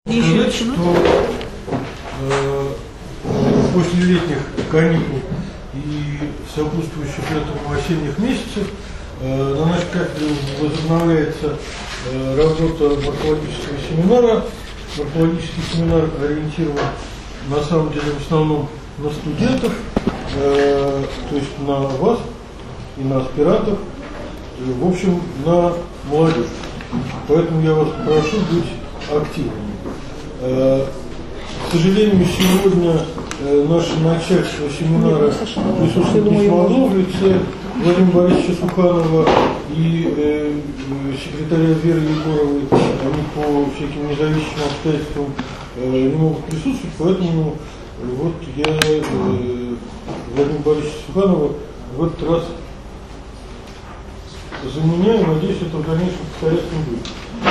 Сказать, что после летних каникул и сопутствующих этому осенних месяцев на нашей кафедре возобновляется работа морфологического семинара. Морфологический семинар ориентирован на самом деле в основном на студентов, то есть на вас и на аспирантов, в общем, на молодежь. Поэтому я вас прошу быть активными. К сожалению, сегодня наше начальство семинара присутствовать не смогло в лице Владимира Борисовича Суханова и секретаря Веры Егоровой. Они по всяким независимым обстоятельствам не могут присутствовать, поэтому вот я Владимира Борисовича Суханова в этот раз заменяю, надеюсь, это в дальнейшем повторяться не будет.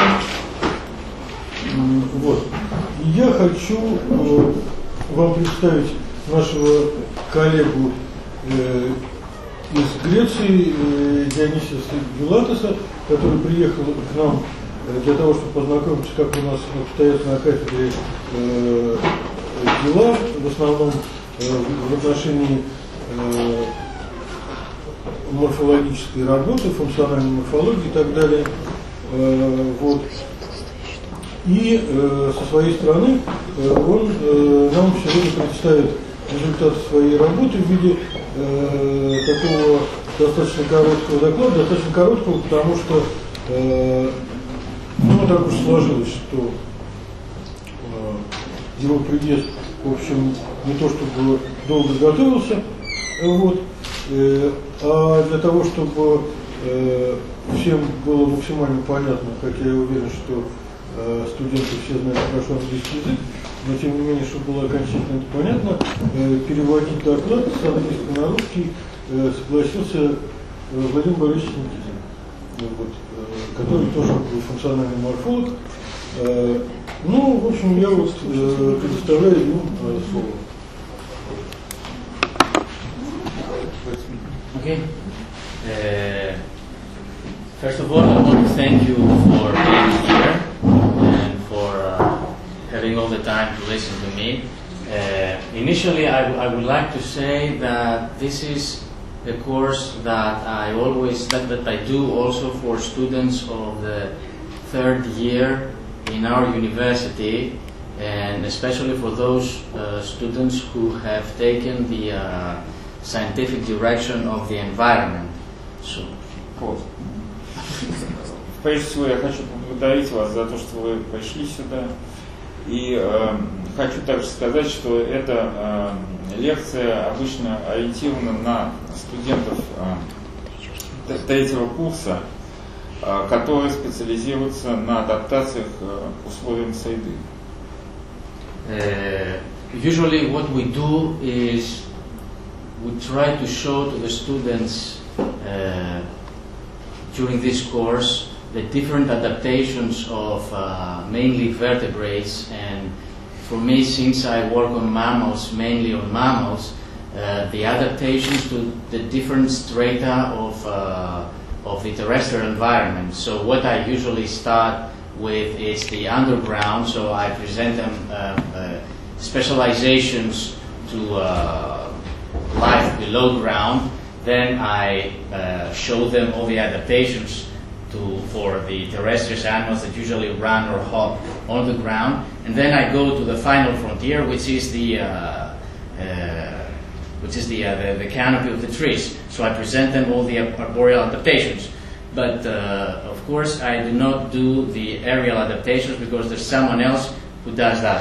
Вот. И я хочу вам представить нашего коллегу из Греции, Дионисия Вилатеса, который приехал к нам для того, чтобы познакомиться, как у нас обстоят на кафедре дела, в основном в отношении морфологической работы, функциональной морфологии и так далее. Вот. И со своей стороны он нам сегодня представит результаты своей работы в виде такого достаточно короткого доклада, достаточно короткого, потому что ну, так уж сложилось, что его приезд, в общем, не то чтобы долго готовился, вот, а для того, чтобы всем было максимально понятно, как я уверен, что студенты все знают хорошо английский язык, но тем не менее, чтобы было окончательно это понятно, переводить доклад с английского на русский согласился Владимир Борисович Никитин, вот, который тоже функциональный морфолог. Ну, в общем, я вот предоставляю ему слово. Okay. First of all, I want to thank you for being here and for having all the time to listen to me. Initially, I would like to say that this is a course that I do also for students of the third year in our university, and especially for those students who have taken the scientific direction of the environment. So, Прежде всего, я хочу поблагодарить вас за то, что вы пришли сюда. И хочу также сказать, что эта лекция обычно ориентирована на студентов третьего курса, которые специализируются на адаптациях к условиям среды. Usually what we do is we try to show to the students during this course the different adaptations of mainly vertebrates, and for me, since I work on mammals, mainly on mammals, the adaptations to the different strata of the terrestrial environment. So what I usually start with is the underground, so I present them specializations to life below ground. Then I show them all the adaptations for the terrestrial animals that usually run or hop on the ground, and then I go to the final frontier, which is the canopy of the trees. So I present them all the arboreal adaptations. But of course, I do not do the aerial adaptations because there's someone else who does that.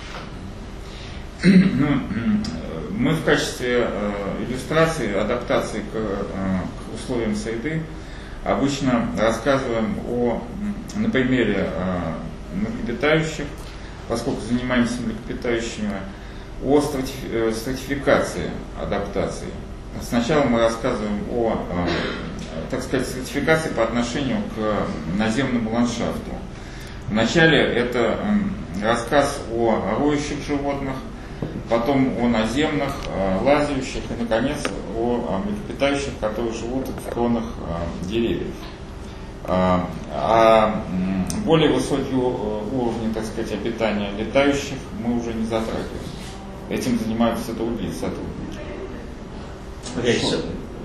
Мы в качестве иллюстрации, адаптации к условиям среды обычно рассказываем на примере млекопитающих, поскольку занимаемся млекопитающими, о стратификации адаптации. Сначала мы рассказываем о, так сказать, стратификации по отношению к наземному ландшафту. Вначале это рассказ о роющих животных, потом о наземных, лазающих и, наконец, о млекопитающих, которые живут в кронах деревьев. Более высокие уровни, так сказать, обитания летающих мы уже не затрагиваем. Этим занимаются другие сотрудники. Okay, so,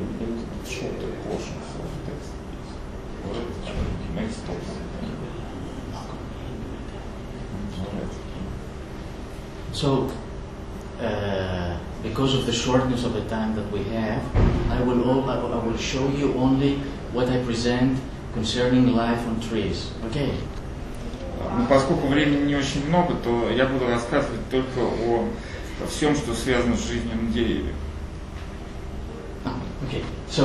So, because of the shortness of the time that we have, I will show you only what I present concerning life on trees. Okay? Но поскольку времени не очень много, то я буду рассказывать только о всем, что связано с жизнью на деревьях. Okay. So,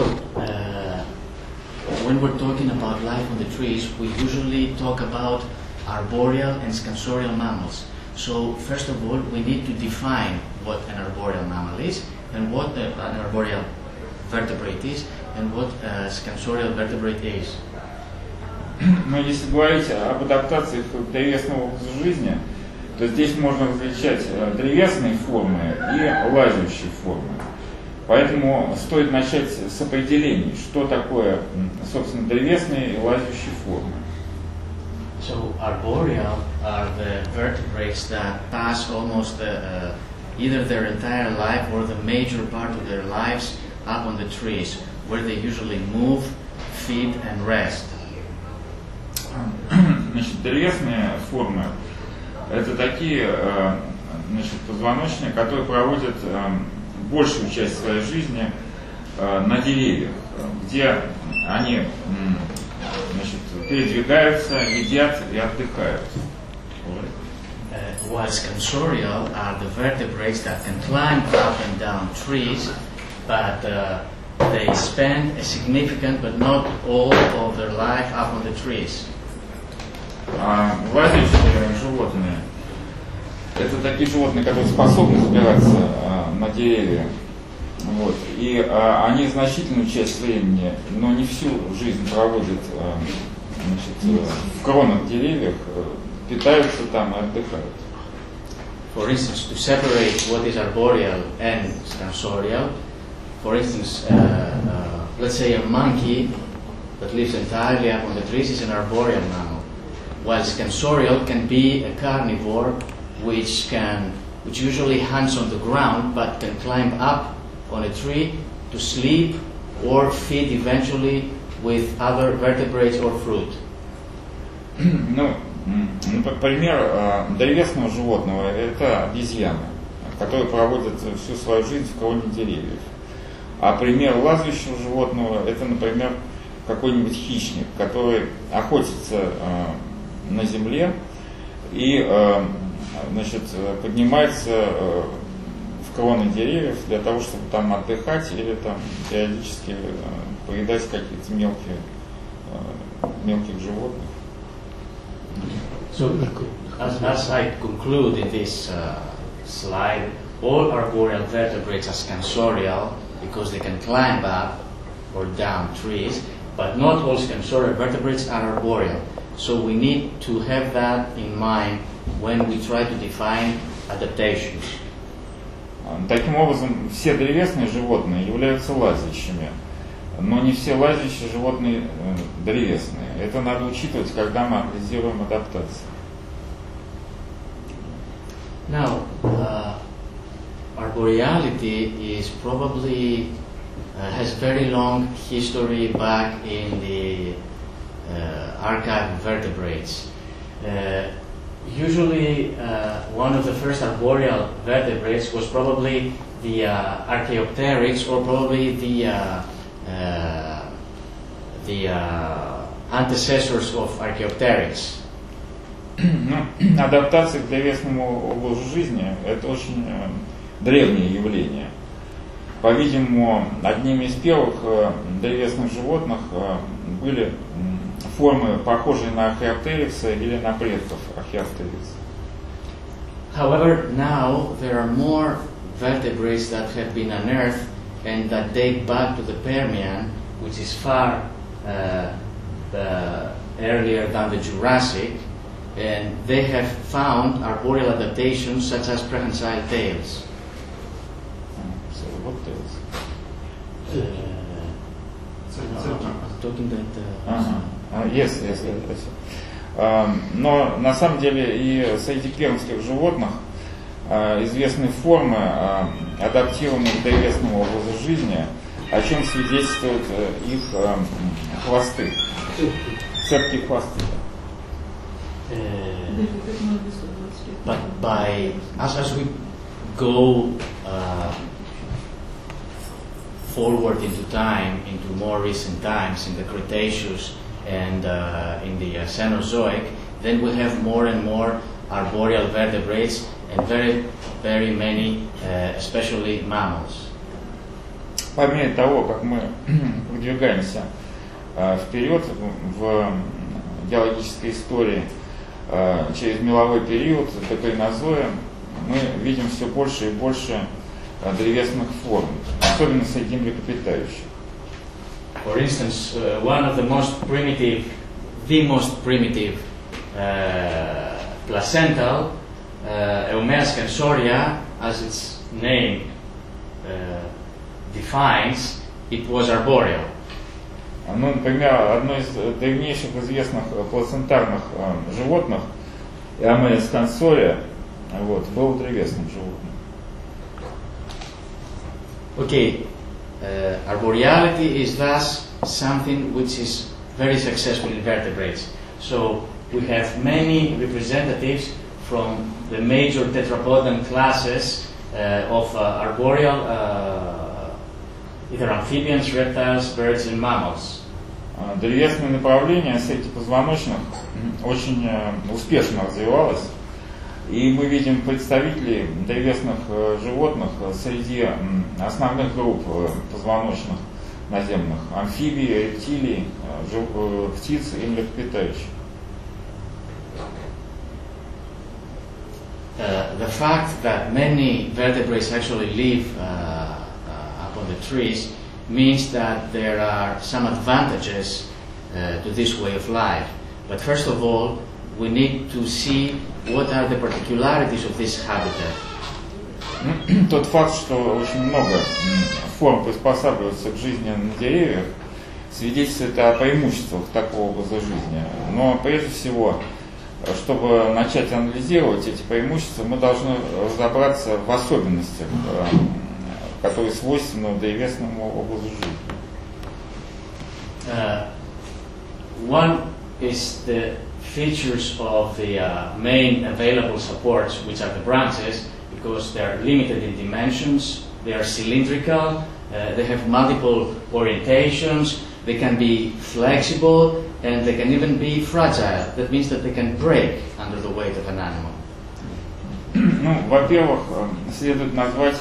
when we're talking about life on the trees, we usually talk about arboreal and scansorial mammals. So, first of all, we need to define what an arboreal mammal is, and what an arboreal vertebrate is, and what a scansorial vertebrate is. Но если говорить об адаптациях древесного образа жизни, то здесь можно различать древесные формы и лазающие формы. Поэтому стоит начать с определений, что такое, собственно, древесные и лазающие формы. So arboreal are the vertebrates that pass almost either their entire life or the major part of their lives up on the trees, where they usually move, feed and rest. Значит, древесные формы – это такие, значит, позвоночные, которые проводят большую часть своей жизни на деревьях, где они, значит, передвигаются, едят и отдыхают. While scansorial are the vertebrates that can climb up and down trees, but they spend a significant but not all of their life up on the trees. Лазающие животные – это такие животные, которые способны забираться на деревья. Вот. И они значительную часть времени, но не всю жизнь проводят, значит, в кронах деревьев, питаются там и отдыхают. For instance, to separate what is arboreal and scansorial, for instance, let's say a monkey that lives entirely up on the trees is an arboreal mammal, while scansorial can be a carnivore which usually hunts on the ground but can climb up on a tree to sleep or feed eventually with other vertebrates or fruit. Ну, пример древесного животного – это обезьяны, которые проводят всю свою жизнь в кроне деревьев. А пример лазающего животного – это, например, какой-нибудь хищник, который охотится на земле и, значит, поднимается в кроны деревьев для того, чтобы там отдыхать или там периодически поедать каких-то мелких животных. So, as I conclude in this slide, all arboreal vertebrates are scansorial because they can climb up or down trees, but not all scansorial vertebrates are arboreal. So we need to have that in mind when we try to define adaptations. Таким образом, все древесные животные являются лазающими, но не все лазающие животные древесные. Это надо учитывать, когда мы анализируем адаптацию. Now, arboreality is probably has very long history back in the archive of vertebrates. Usually, one of the first arboreal vertebrates was probably the Archaeopteryx, or probably the antecessors of Archaeopteryx. Адаптация к древесному образу жизни – это очень древнее явление. По-видимому, одними из первых древесных животных были формы, похожие на Археоптерикса или на предков Археоптерикса. However, now there are more vertebrates that have been unearthed and that date back to the Permian, which is far earlier than the Jurassic, and they have found arboreal adaptations such as prehensile tails. So what tails? I'm talking that Yes. Но на самом деле и среди пермских животных известны формы адаптированных к древесному образу жизни, о чем свидетельствуют их хвосты, цепкие хвосты. But as we go forward into time, into more recent times, in the Cretaceous and in the Cenozoic, then we have more and more arboreal vertebrates and very many, especially mammals. По мере того, как мы продвигаемся вперед в геологической истории через меловой период до Кайнозоя, мы видим все больше и больше древесных форм, особенно среди млекопитающих. For instance, one of the most primitive placental, Eumea scansoria, as its name defines, it was arboreal. Ну, например, одно из древнейших известных плацентарных животных, Eumea scansoria, было древесным животным. Okay, arboreality is thus something which is very successful in vertebrates. So we have many representatives from the major tetrapodan classes of arboreal, either amphibians, reptiles, birds and mammals. Древесное направление среди позвоночных очень успешно развивалось, и мы видим представителей древесных животных среди основных групп позвоночных наземных: амфибий, рептилий, птиц и млекопитающих. The fact that many vertebrates actually live up on the trees means that there are some advantages to this way of life. But first of all, we need to see what are the particularities of this habitat. Тот факт, что очень много форм приспосабливаются к жизни на деревьях, свидетельствует о преимуществах такого образа жизни. Но прежде всего, чтобы начать анализировать эти преимущества, мы должны разобраться в особенностях, которые свойственны древесному образу жизни. One is the features of the main available supports, which are the branches, because they are limited in dimensions, they are cylindrical, they have multiple orientations, they can be flexible, and they can even be fragile. That means that they can break under the weight of an animal. Ну, во-первых, следует назвать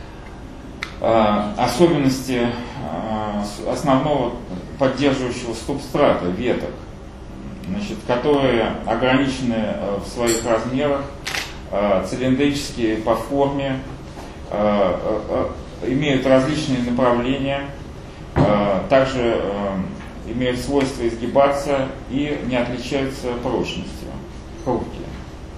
особенности основного поддерживающего субстрата, веток, значит, которые ограничены в своих размерах, цилиндрические по форме, имеют различные направления, также имеют свойство изгибаться и не отличаются прочностью, хрупкие.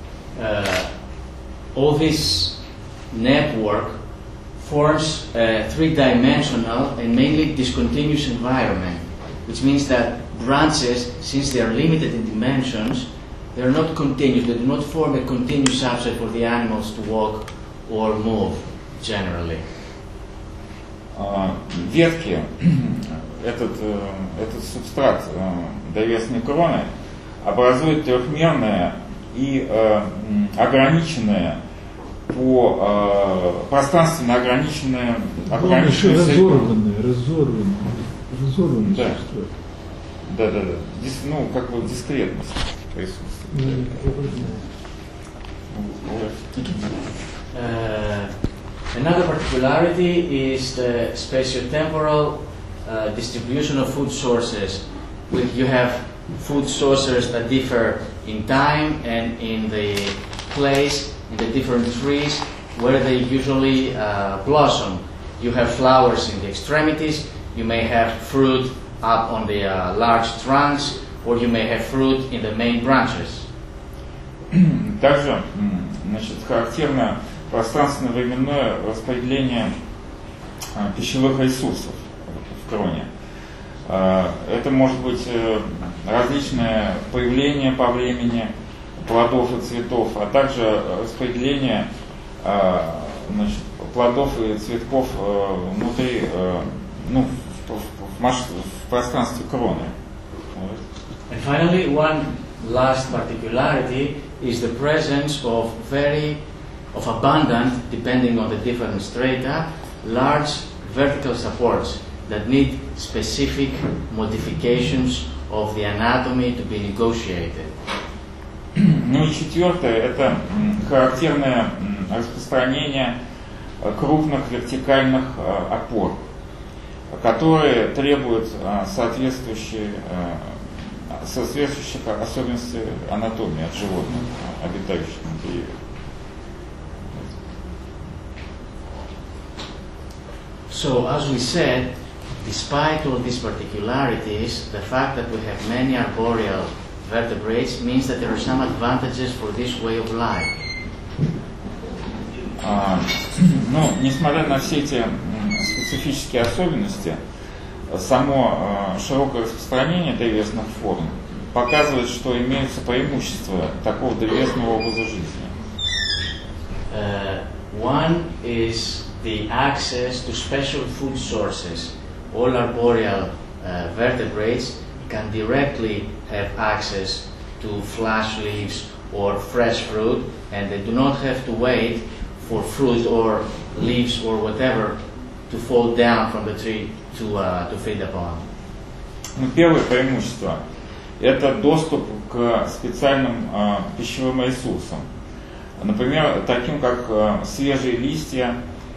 All this network forms a three-dimensional and mainly discontinuous environment, which means that branches, since they are limited in dimensions, they are not continuous, they do not form a continuous substrate for the animals to walk or move generally. Ветки, этот субстрат древесной кроны образуют трехмерное и ограниченное по пространственно ограниченное разорванное субстрат. Да. Ну, как бы дискретность присутствует. Another particularity is the spatiotemporal distribution of food sources. You have food sources that differ in time and in the place, in the different trees where they usually blossom. You have flowers in the extremities, you may have fruit up on the large trunks, or you may have fruit in the main branches. Также, значит, характерно пространственно-временное распределение пищевых ресурсов в кроне. Это может быть различное появление по времени плодов и цветов, а также распределение плодов и цветков внутри, в пространстве кроны. And finally, one last particularity is the presence of abundant, depending on the different strata, large vertical supports that need specific modifications of the anatomy to be negotiated. Ну и четвертое, это характерное распространение крупных вертикальных опор, которые требуют соответствующих особенностей анатомии от животных, обитающих на деревьях. So, as we said, despite all these particularities, the fact that we have many arboreal vertebrates means that there are some advantages for this way of life. Но, несмотря на все эти специфические особенности, само широкое распространение древесных форм показывает, что имеются преимущества такого древесного образа жизни. One is the access to special food sources. All arboreal vertebrates can directly have access to flash leaves or fresh fruit, and they do not have to wait for fruit or leaves or whatever to fall down from the tree to feed upon. Первое преимущество – это доступ к специальным пищевым ресурсам. Например, таким как свежие листья,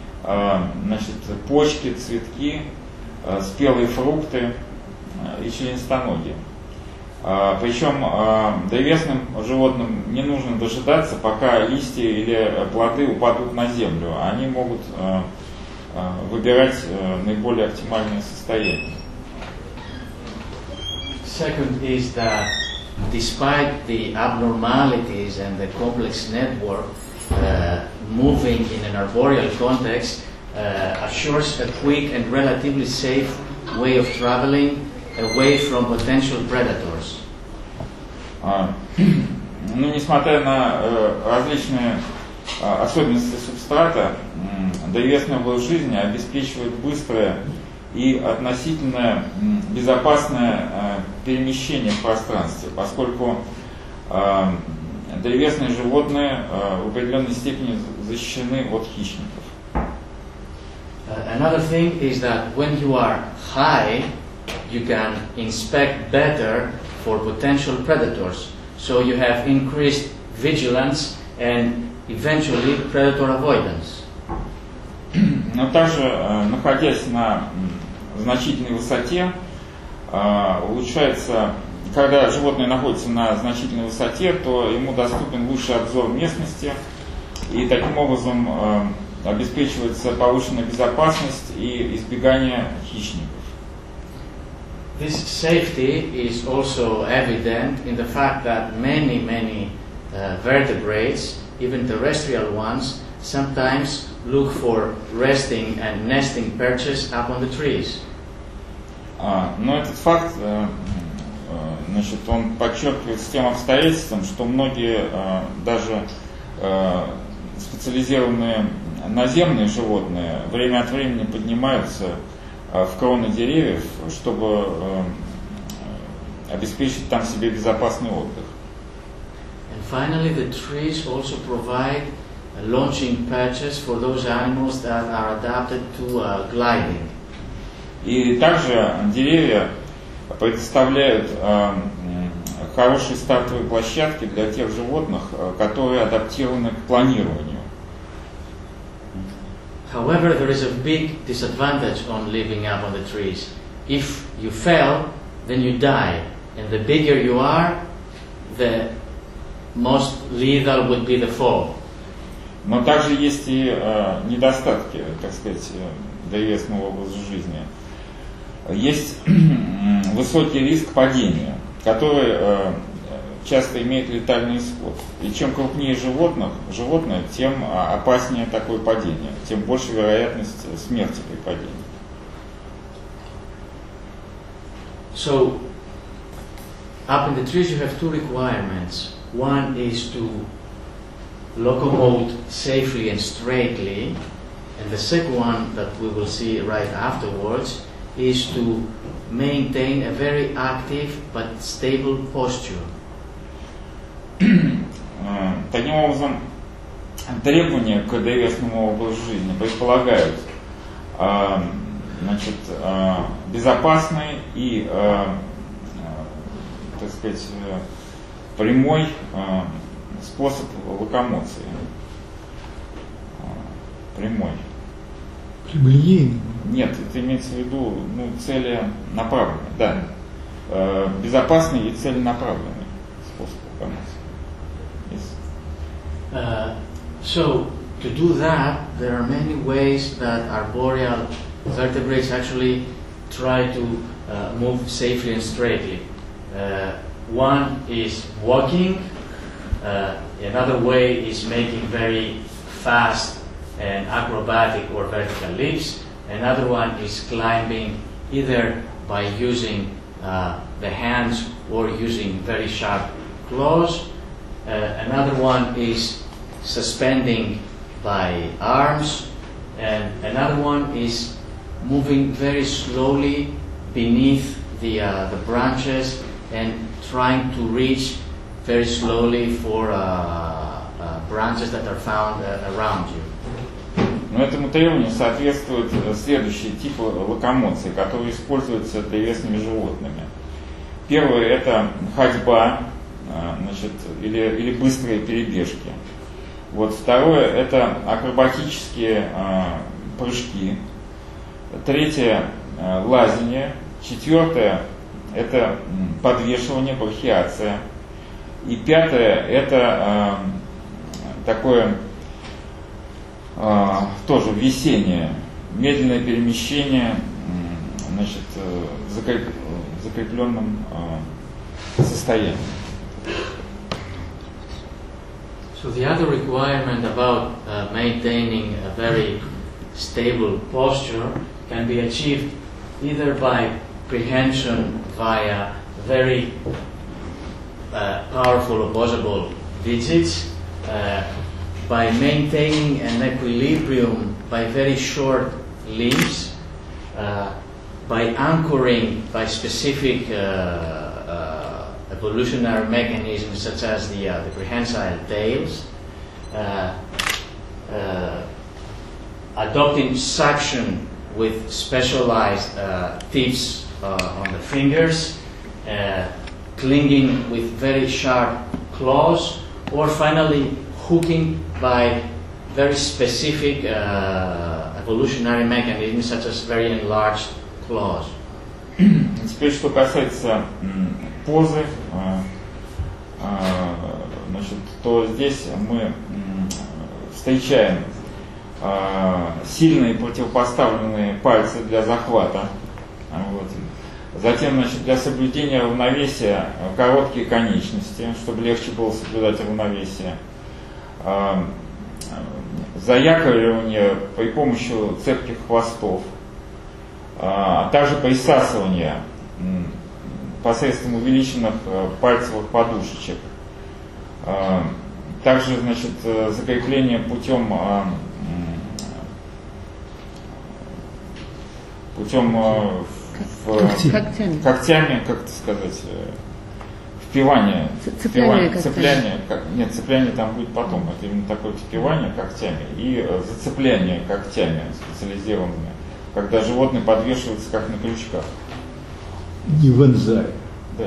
почки, цветки, спелые фрукты и членистоногие. Причем древесным животным не нужно дожидаться, пока листья или плоды упадут на землю. Они могут выбирать наиболее оптимальное состояние. Second is that despite the abnormalities and the complex network, moving in an arboreal context assures a quick and relatively safe way of traveling away from potential predators. Несмотря на различные особенности субстрата, древесный образ жизни обеспечивает быстрое и относительно безопасное перемещение в пространстве, поскольку древесные животные в определенной степени защищены от хищников. Another thing is that when you are high, you can inspect better for potential predators, so you have increased vigilance and eventually predator avoidance. Но также, находясь на значительной высоте, улучшается, когда животное находится на значительной высоте, то ему доступен лучший обзор местности, и таким образом обеспечивается повышенная безопасность и избегание хищников. This safety is also evident in the fact that many vertebrates, even terrestrial ones, sometimes look for resting and nesting perches up on the trees. Но этот факт, он подчеркивается тем обстоятельством, что многие даже специализированные наземные животные время от времени поднимаются в кроны деревьев, чтобы обеспечить там себе безопасный отдых. And finally, the trees also provide launching perches for those animals that are adapted to gliding. И также деревья предоставляют хорошие стартовые площадки для тех животных, которые адаптированы к планированию. However, there is a big disadvantage on living up on the trees. If you fell, then you die. And the bigger you are, the most lethal would be the fall. Но также есть и недостатки, так сказать, древесного образа жизни. Есть высокий риск падения, который часто имеет летальный исход. И чем крупнее животное, тем опаснее такое падение, тем больше вероятность смерти при падении. So up in the trees you have two requirements. One is to locomote safely and straightly, and the second one that we will see right afterwards is to maintain a very active but stable posture. Таким образом, требования к древесному образу жизни предполагают значит, безопасный и, так сказать, прямой способ локомоции. Прямой. Прямолинейный? Нет, это имеется в виду целенаправленный, да. Безопасный и целенаправленный способ локомоции. So, to do that, there are many ways that arboreal vertebrates actually try to move safely and straightly. One is walking, another way is making very fast and acrobatic or vertical leaps, another one is climbing either by using the hands or using very sharp claws. Another one is suspending by arms, and another one is moving very slowly beneath the branches and trying to reach very slowly for branches that are found around you. Но этому требованию соответствуют следующие типы локомоции, которые используются древесными животными. Первое – это ходьба, значит, или быстрые перебежки. Вот, второе – это акробатические прыжки. Третье – лазение. Четвертое – это подвешивание, брахиация. И пятое – это такое тоже висение, медленное перемещение, значит, в закрепленном состоянии. So the other requirement about maintaining a very stable posture can be achieved either by prehension via very powerful opposable digits, by maintaining an equilibrium by very short limbs, by anchoring by specific evolutionary mechanisms such as the prehensile tails, adopting suction with specialized tips on the fingers, clinging with very sharp claws, or finally hooking by very specific evolutionary mechanisms such as very enlarged claws. Теперь, что касается позы, значит, то здесь мы встречаем сильные противопоставленные пальцы для захвата. Вот. Затем, значит, для соблюдения равновесия короткие конечности, чтобы легче было соблюдать равновесие. Заякоривание при помощи цепких хвостов, а также присасывание посредством увеличенных пальцевых подушечек. Также, значит, закрепление путем когтями, как это сказать, впивание, цепляние, нет, цепляние там будет потом, это именно такое впивание когтями и зацепляние когтями специализированными, когда животное подвешивается как на крючках. Не вонзай. Да.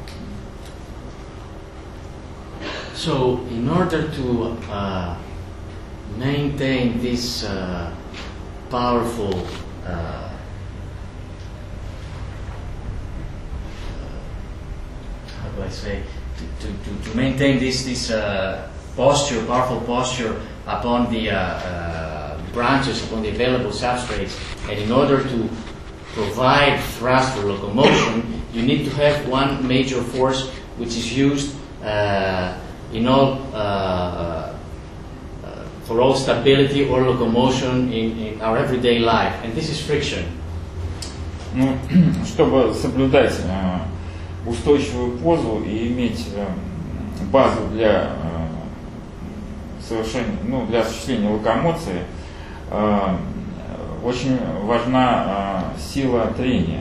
So, in order to maintain this powerful how do I say, to maintain this posture, powerful posture upon the branches, upon the available substrates, and in order to provide thrust for locomotion, you need to have one major force which is used in all for all stability or locomotion in our everyday life, and this is friction. Ну, чтобы соблюдать устойчивую позу и иметь базу для для осуществления локомоции, очень важна сила трения.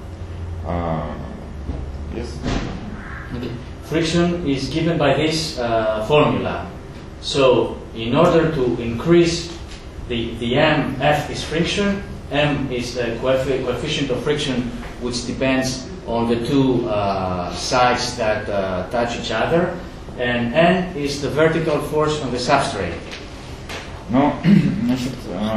Friction is given by this formula. So, in order to increase the m, F is friction, m is the coefficient of friction which depends on the two sides that touch each other, and n is the vertical force on the substrate. Ну, значит,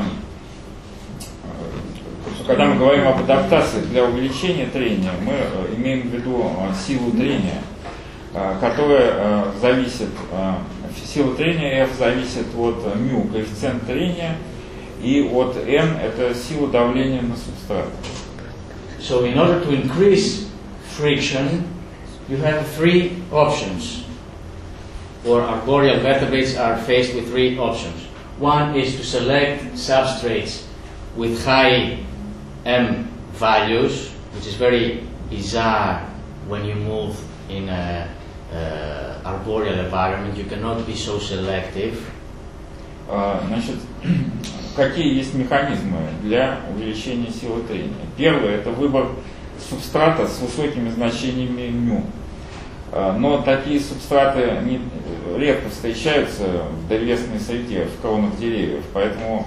когда мы говорим об адаптации для увеличения трения, мы имеем в виду силу трения, которая зависит, сила трения F зависит от μ, коэффициент трения, и от n это сила давления на субстрат. So in order to increase friction, you have three options. Or arboreal vertebrates are faced with three options. One is to select substrates with high m values, which is very bizarre when you move in an arboreal environment. You cannot be so selective. Значит, какие есть механизмы для увеличения силы трения? Первый – это выбор субстрата с высокими значениями μ. Но такие субстраты редко встречаются в древесной среде, в кронах деревьев, поэтому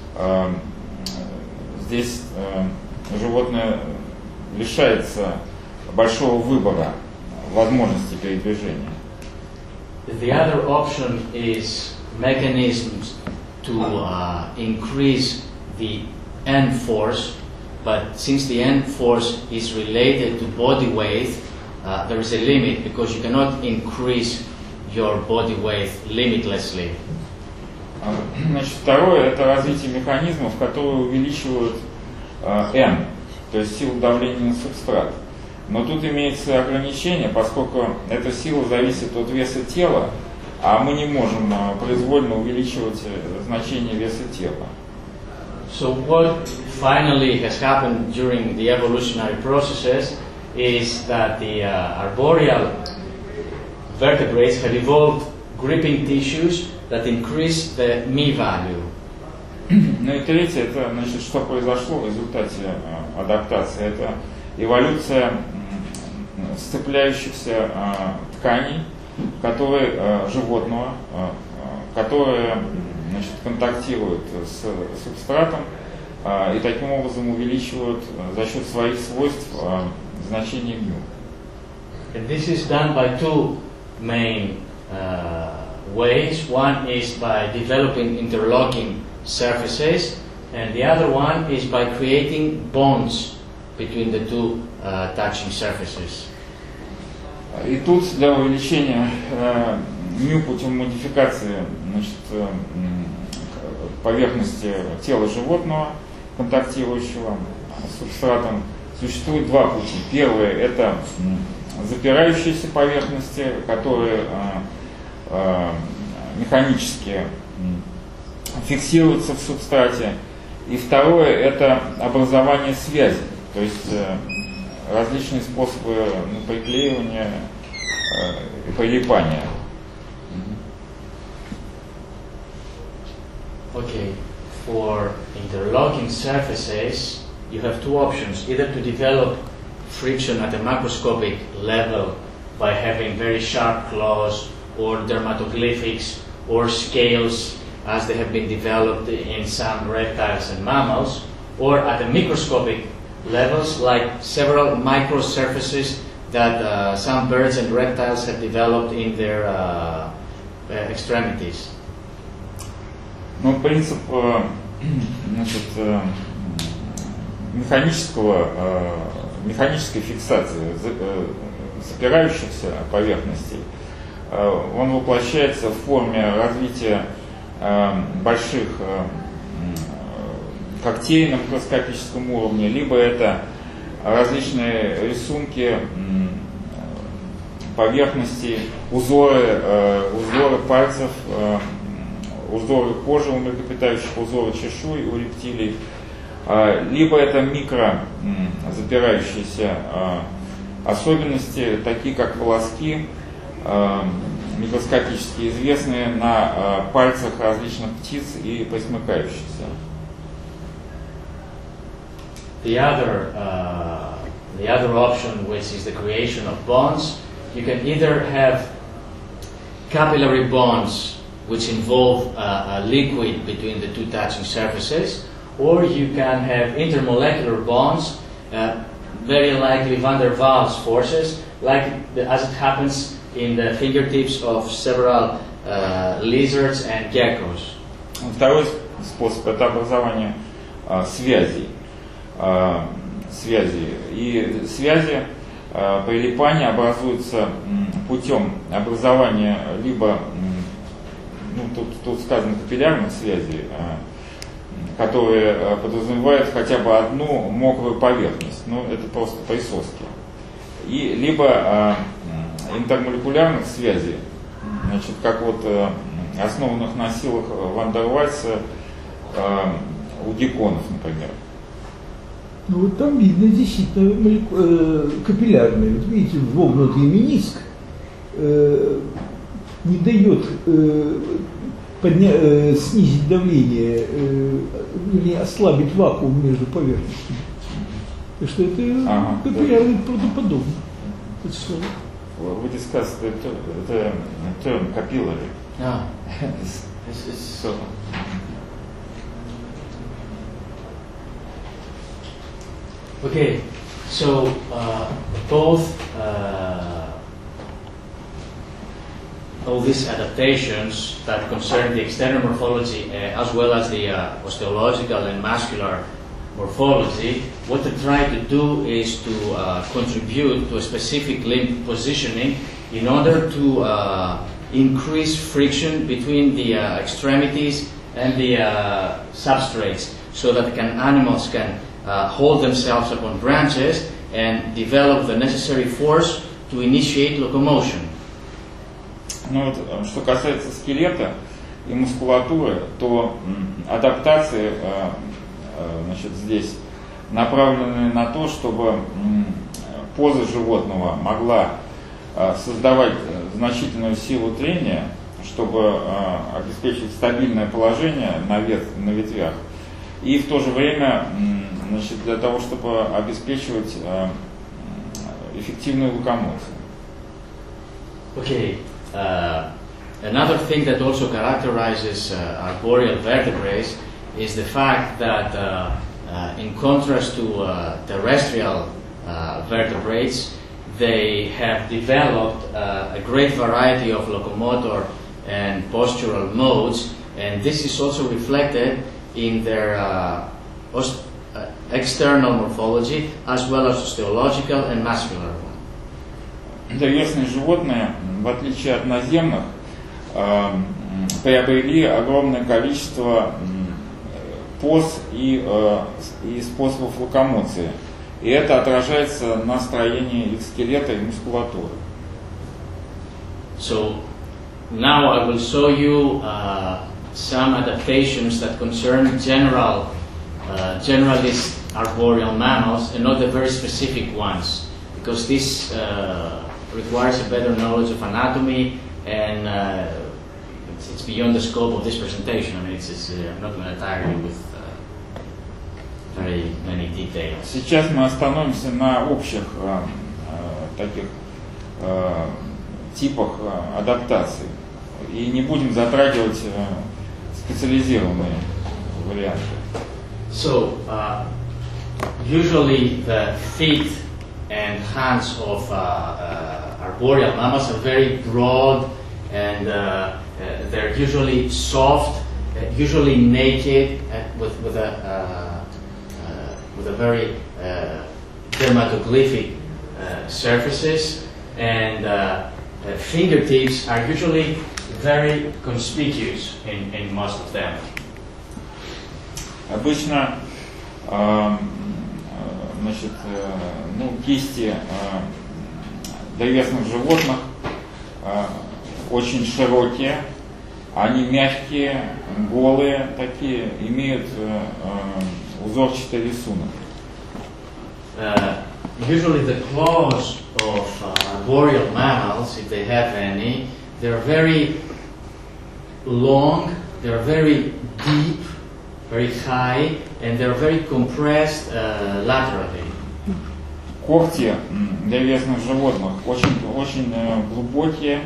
здесь животное лишается большого выбора возможности передвижения. The other option is mechanisms to increase the end force, but since the end force is related to body weight, there is a limit because you cannot increase your body weight limitlessly. Значит, второе – это развитие механизмов, которые увеличивают N, то есть силу давления на субстрат. Но тут имеется ограничение, поскольку эта сила зависит от веса тела, а мы не можем произвольно увеличивать значение веса тела. So what finally has happened during the evolutionary processes is that the arboreal vertebrates have evolved gripping tissues that increase the μ value. Ну и третье, это значит, что произошло в результате адаптации. Это эволюция сцепляющихся тканей, которые, животного, которые, значит, контактируют с субстратом и таким образом увеличивают за счет своих свойств значение μ. And this is done by two main ways. One is by developing interlocking surfaces, and the other one is by creating bonds between the two touching surfaces. И тут для увеличения μ путем модификации, значит, поверхности тела животного, контактирующего с субстратом, существует два пути. Первый – это запирающиеся поверхности, которые механически фиксируются в субстрате. И второе – это образование связи, то есть различные способы приклеивания и прилипания. Okay, for interlocking surfaces, you have two options: either to develop friction at a macroscopic level by having very sharp claws or dermatoglyphics or scales as they have been developed in some reptiles and mammals, or at a microscopic levels like several microsurfaces that some birds and reptiles have developed in their extremities. Ну, принцип, значит, механической фиксации запирающихся поверхностей, он воплощается в форме развития больших когтей на микроскопическом уровне, либо это различные рисунки поверхностей, узоры пальцев, узоры кожи у млекопитающих, узоры чешуй у рептилий, Либо это микро запирающиеся особенности, такие как волоски, микроскопически известные на пальцах различных птиц и пресмыкающихся. The other option, which is the creation of bonds, you can either have capillary bonds, which involve a liquid between the two touching surfaces, or you can have intermolecular bonds, very likely van der Waals forces, as it happens in the fingertips of several lizards and geckos. Второй способ – это образование связей. И связи прилипания образуются путем образования либо, тут сказано капиллярных связей, которые подразумевают хотя бы одну мокрую поверхность, это просто присоски. И либо интермолекулярных связей, значит, как вот основанных на силах Ван дер Вальса у гекконов, например. Ну вот там видно действительно капиллярные. Вот видите, вогнутый мениск не дает снизить давление, вернее, ослабить вакуум между поверхностями. Так что это капиллярный правдоподобно. Это слово. We discussed the term capillary. So. Okay, so both all these adaptations that concern the external morphology as well as the osteological and muscular morphology, what they try to do is to contribute to a specific limb positioning in order to increase friction between the extremities and the substrates, so that animals can hold themselves upon branches and develop the necessary force to initiate locomotion. Ну вот, что касается скелета и мускулатуры, то адаптации значит, здесь направлены на то, чтобы поза животного могла создавать значительную силу трения, чтобы обеспечить стабильное положение на ветвях, и в то же время, значит, для того, чтобы обеспечивать эффективную локомоцию. Okay. Another thing that also characterizes arboreal vertebrates is the fact that, in contrast to terrestrial vertebrates, they have developed a great variety of locomotor and postural modes, and this is also reflected in their external morphology as well as osteological and muscular one. Древесные животные, в отличие от наземных, приобрели огромное количество поз и способов локомоции. И это отражается на строении их скелета и мускулатуры. So now I will show you some adaptations that concern generalist arboreal mammals and not the very specific ones, because this requires a better knowledge of anatomy, and it's beyond the scope of this presentation. I mean, I'm not going to tire you with very many details. Сейчас мы остановимся на общих таких типах адаптаций и не будем затрагивать специализированные варианты. So usually the feet and hands of arboreal mammals are very broad, and they're usually soft, usually naked, with a very dermatoglyphic surfaces, and fingertips are usually very conspicuous in most of them. Обычно значит, кисти древесных животных очень широкие, они мягкие, голые такие, имеют узорчатый рисунок. Usually the claws of arboreal mammals, if they have any, they're very long, they're very deep, very high, and they're very compressed laterally. Когти древесных животных очень глубокие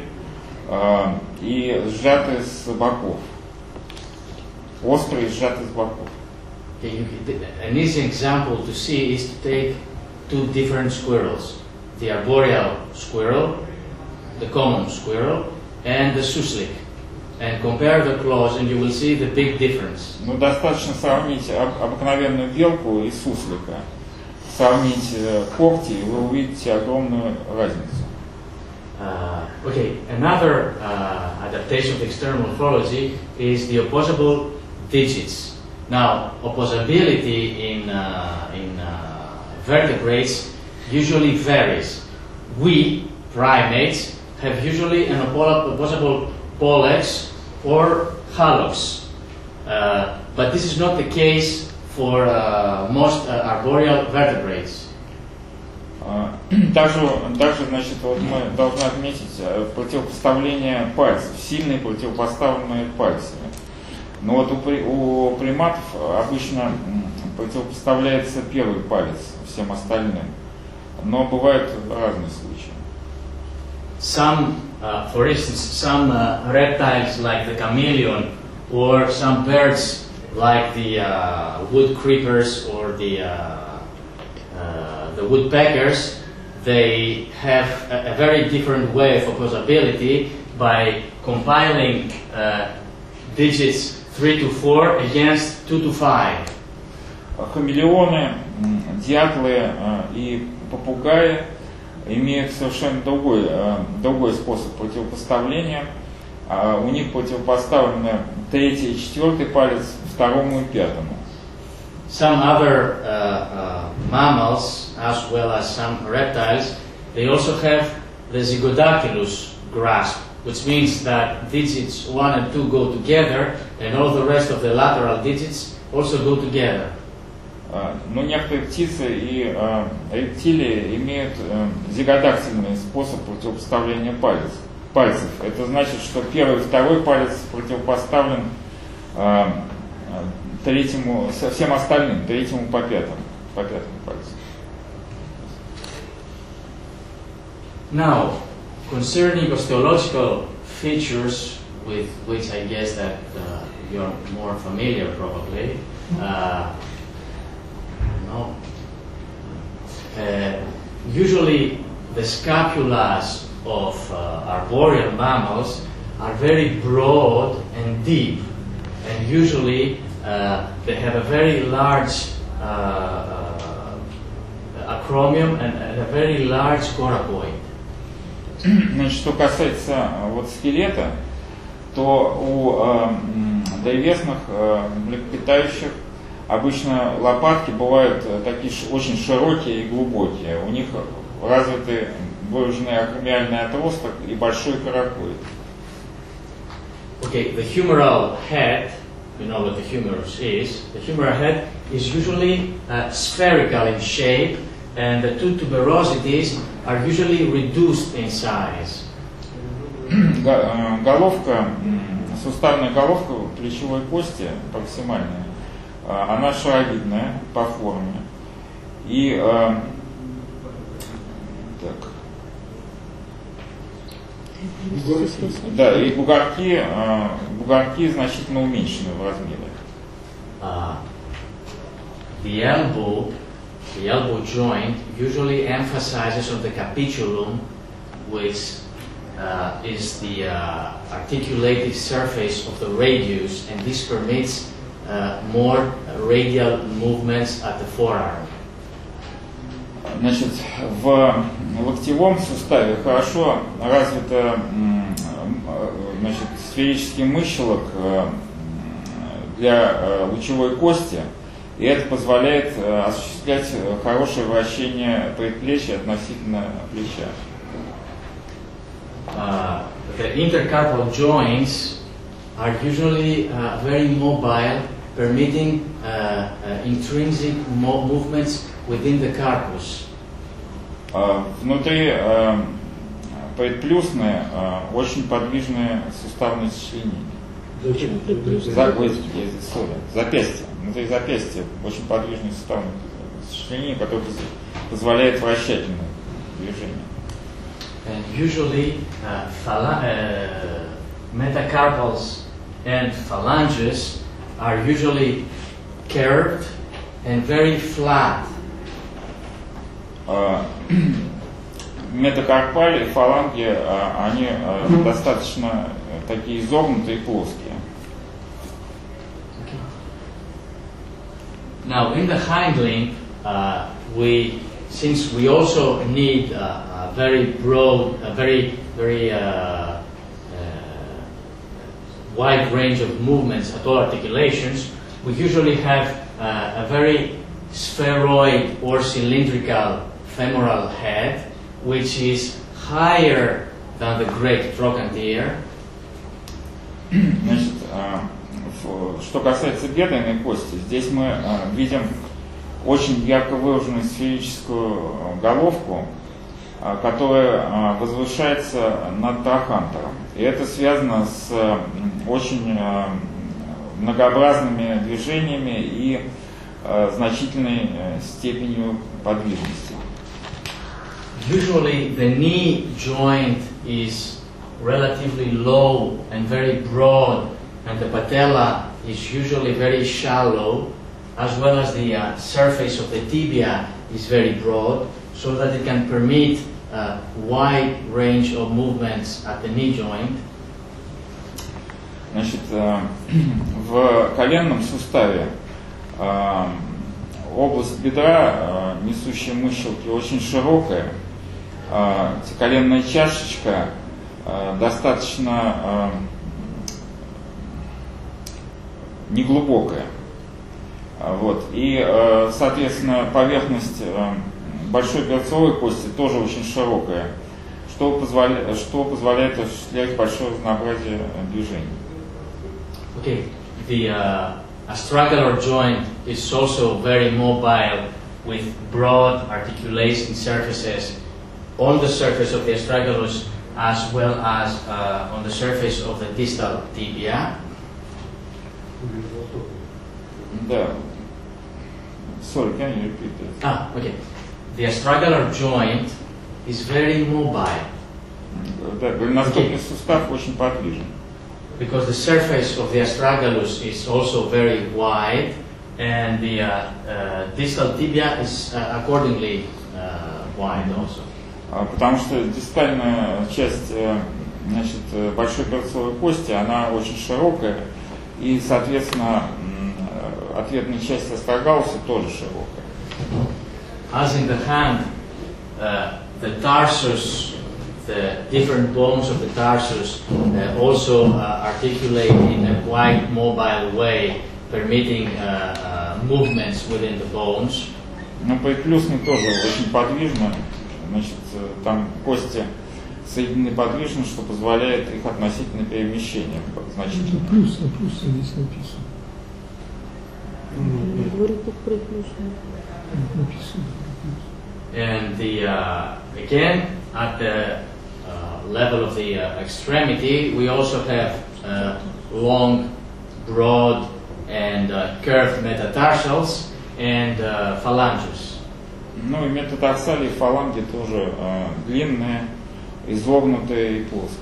и сжатые с боков. Острые и сжатые с боков. An easy example to see is to take two different squirrels. The arboreal squirrel, the common squirrel, and the suslik. And compare the claws and you will see the big difference. Ну, достаточно сравнить обыкновенную белку и суслика. Сравнить когти, и вы увидите огромную разницу. Okay, another adaptation of external morphology is the opposable digits. Now, opposability in vertebrates usually varies. We, primates, have usually an opposable pollex or hallux. But this is not the case for most arboreal vertebrates. Также, значит, вот мы должны отметить противопоставление пальцев, сильные противопоставленные пальцы. Но вот у приматов обычно противопоставляется первый палец всем остальным. Но бывают разные случаи. Some, for instance, some reptiles like the chameleon or some birds like the wood creepers or the woodpeckers, they have a very different way of opposability by compiling digits 3 to 4 against 2 to 5. Хамелеоны, дятлы и попугаи имеют совершенно другой способ противопоставления. У них противопоставлены третий и четвертый палец второму и пятому. Some other mammals, as well as some reptiles, they also have the zygodactylus grasp, which means that digits 1 and 2 go together, and all the rest of the lateral digits also go together. Но некоторые птицы и рептилии имеют зигодактильный способ противопоставления пальцев. Это значит, что первый и второй палец противопоставлен третьему, всем остальным, третьему по пятому пальцу. Now, concerning osteological features with which I guess that you're more familiar probably, usually the scapulas of arboreal mammals are very broad and deep, and usually they have a very large acromion and a very large coracoid. Значит, что касается вот скелета, то у древесных млекопитающих обычно лопатки бывают такие очень широкие и глубокие. У них развиты выраженный акромиальный отросток и большой коракоид. Okay, the humeral head, you know what the humerus is. The humeral head is usually spherical in shape, and the two tuberosities are usually reduced in size. Головка, суставная головка плечевой кости проксимальная, она шаровидная по форме. И да, и бугорки значительно уменьшены в размере. The elbow joint usually emphasizes on the capitulum, which is the articulated surface of the radius, and this permits more radial movements at the forearm. Значит, в локтевом суставе хорошо развито, значит, сферический мыщелок для лучевой кости, и это позволяет осуществлять хорошее вращение предплечья относительно плеча. The intercarpal joints are usually very mobile permitting intrinsic movements within the carpus. Внутри предплюсные очень подвижные суставные сочленения. Запястье. Внутри запястья очень подвижные суставные сочленения, которые позволяют вращательное движение. And usually metacarpals and phalanges are usually curved and very flat. Метакарпали и фаланги, они достаточно такие изогнутые и плоские. Now, in the hind limb, since we also need a very broad, a very wide range of movements at all articulations, we usually have a very spheroid or cylindrical femoral head, which is higher than the great trochanter. Значит, что касается бедренной кости, здесь мы видим очень ярко выраженную сферическую головку, которая возвышается над трахантером. И это связано с очень многообразными движениями и значительной степенью подвижности. Usually the knee joint is relatively low and very broad, and the patella is usually very shallow, as well as the surface of the tibia is very broad, so that it can permit a wide range of movements at the knee joint. Значит, в коленном суставе область бедра, несущая мыщелки, очень широкая. Коленная чашечка достаточно неглубокая. Вот. И, соответственно, поверхность большой берцовой кости тоже очень широкая, что позволяет осуществлять большое разнообразие движений. Okay, the astragalus joint is also very mobile, with broad articulation surfaces on the surface of the astragalus as well as on the surface of the distal tibia. Да. Sorry, can you repeat that? Okay. The astragalus joint is very mobile. Да, голеностопный сустав очень подвижен. Because the surface of the astragalus is also very wide, and the distal tibia is accordingly wide also. Потому что дистальная часть, значит, большой берцовой кости, она очень широкая, и, соответственно, ответная часть астрогалуса тоже широкая. As in the hand, the tarsus, the different bones of the tarsus also articulate in a quite mobile way, permitting movements within the bones. Но предплюсный тоже очень подвижно, значит, там кости соединены подвижно, что позволяет их относительное перемещение значительно. Плюс здесь написано. And again, at the level of the extremity, we also have long, broad, and curved metatarsals and phalanges. Ну и метатарсали и фаланги тоже длинные, изогнутые и плоские.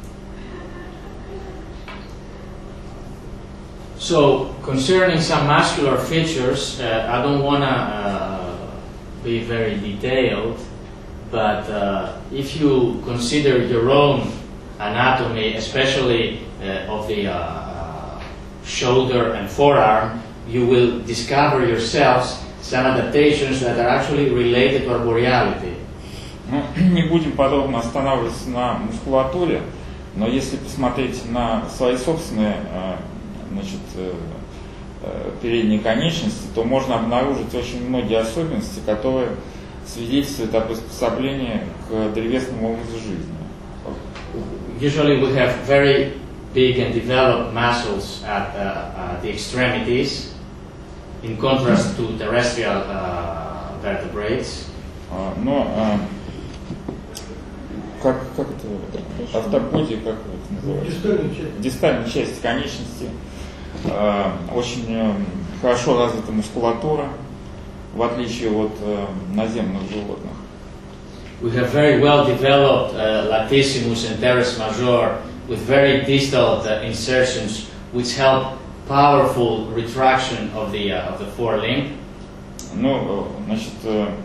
So, concerning some muscular features, I don't want to be very detailed, but if you consider your own anatomy, especially of the shoulder and forearm, you will discover yourselves some adaptations that are actually related to arboreality. Ну, не будем подробно останавливаться на мускулатуре, но если посмотреть на свои собственные, значит, передние конечности, то можно обнаружить очень многие особенности, которые свидетельствуют о приспособлении к древесному образу жизни. Usually we have very big and developed muscles at the extremities, in contrast to terrestrial vertebrates. Но как это автоподия, как это называется? Дистальная часть конечности. Очень хорошо развита мускулатура, в отличие от наземных животных. We have very well developed latissimus and teres major with very distal insertions which help powerful retraction of the forelimb. Ну, значит,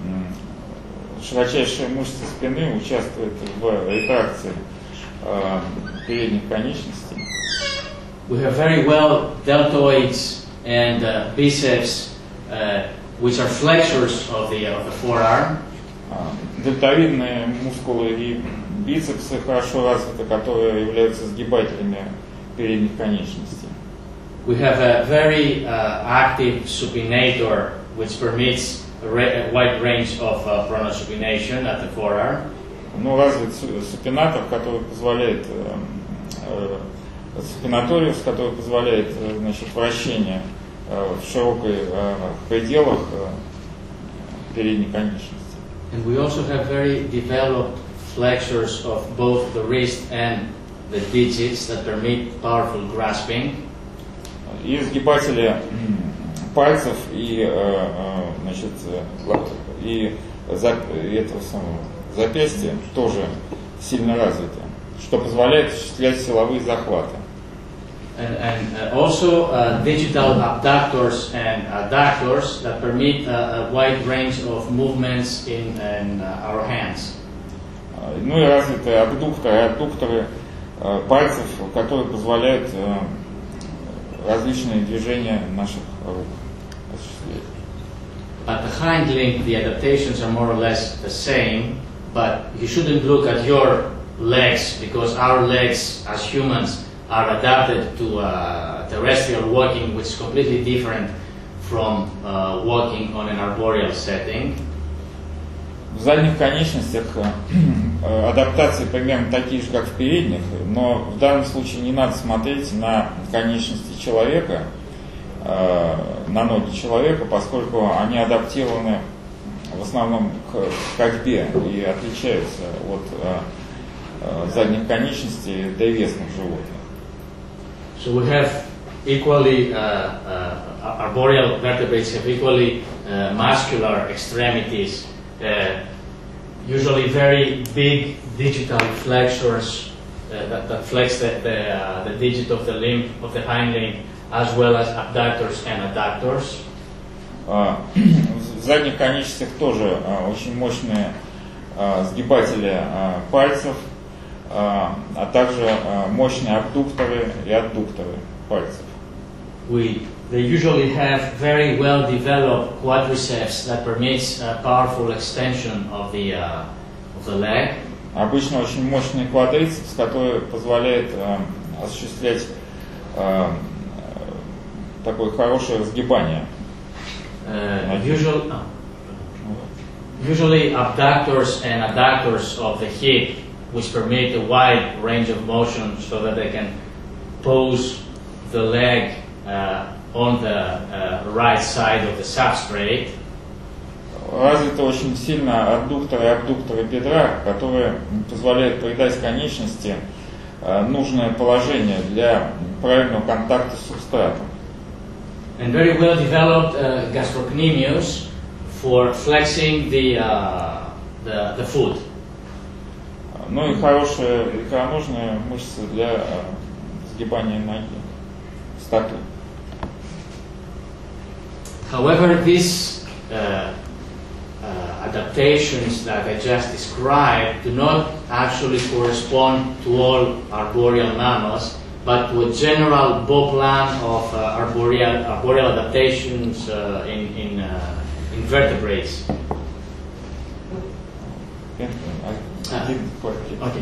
широчайшие мышцы спины участвуют в ретракции передних конечностей. We have very well deltoids and biceps, which are flexors of the forearm. Дельтовидные мускулы и бицепсы хорошо развиты, которые являются сгибателями передних конечностей. We have a very active supinator, which permits a wide range of pronosupination at the forearm. Ну, развит супинатор, который позволяет супинаториус, который позволяет, значит, вращение в широких пределах передней конечности. And we also have very developed flexors of both the wrist and the digits that permit powerful grasping. И сгибатели пальцев и, значит, и этого самого запястья тоже сильно развиты, что позволяет осуществлять силовые захваты. And also digital abductors and adductors that permit a wide range of movements in our hands. Ну и развиты абдукторы и аддукторы пальцев, которые позволяют различные движения наших рук осуществлять. At the hind limb, the adaptations are more or less the same, but you shouldn't look at your legs because our legs as humans are adapted to terrestrial walking, which is completely different from walking on an arboreal setting. В задних конечностях адаптации примерно такие же, как в передних, но в данном случае не надо смотреть на конечности человека, на ноги человека, поскольку они адаптированы в основном к ходьбе и отличаются от задних конечностей древесных животных. So we have equally, arboreal vertebrates have equally muscular extremities, usually very big digital flexors that flex the digit of the limb, of the hind limb, as well as abductors and adductors. В задних конечностях тоже очень мощные сгибатели пальцев, а также мощные абдукторы и аддукторы пальцев. They usually have very well developed quadriceps that permits a powerful extension of the leg. Обычно очень мощный квадрицепс, который позволяет осуществлять такое хорошее разгибание. Usually abductors and adductors of the hip, which permit a wide range of motion so that they can pose the leg on the right side of the substrate. Развиты очень сильно аддукторы и абдукторы бедра, которые позволяют придать конечности нужное положение для правильного контакта с субстратом. And very well developed gastrocnemius for flexing the foot. Ну и хорошие икроножные мышцы для сгибания ноги, стопы. However, these adaptations that I just described do not actually correspond to all arboreal mammals, but to a general beau plan of arboreal adaptations in vertebrates. Okay.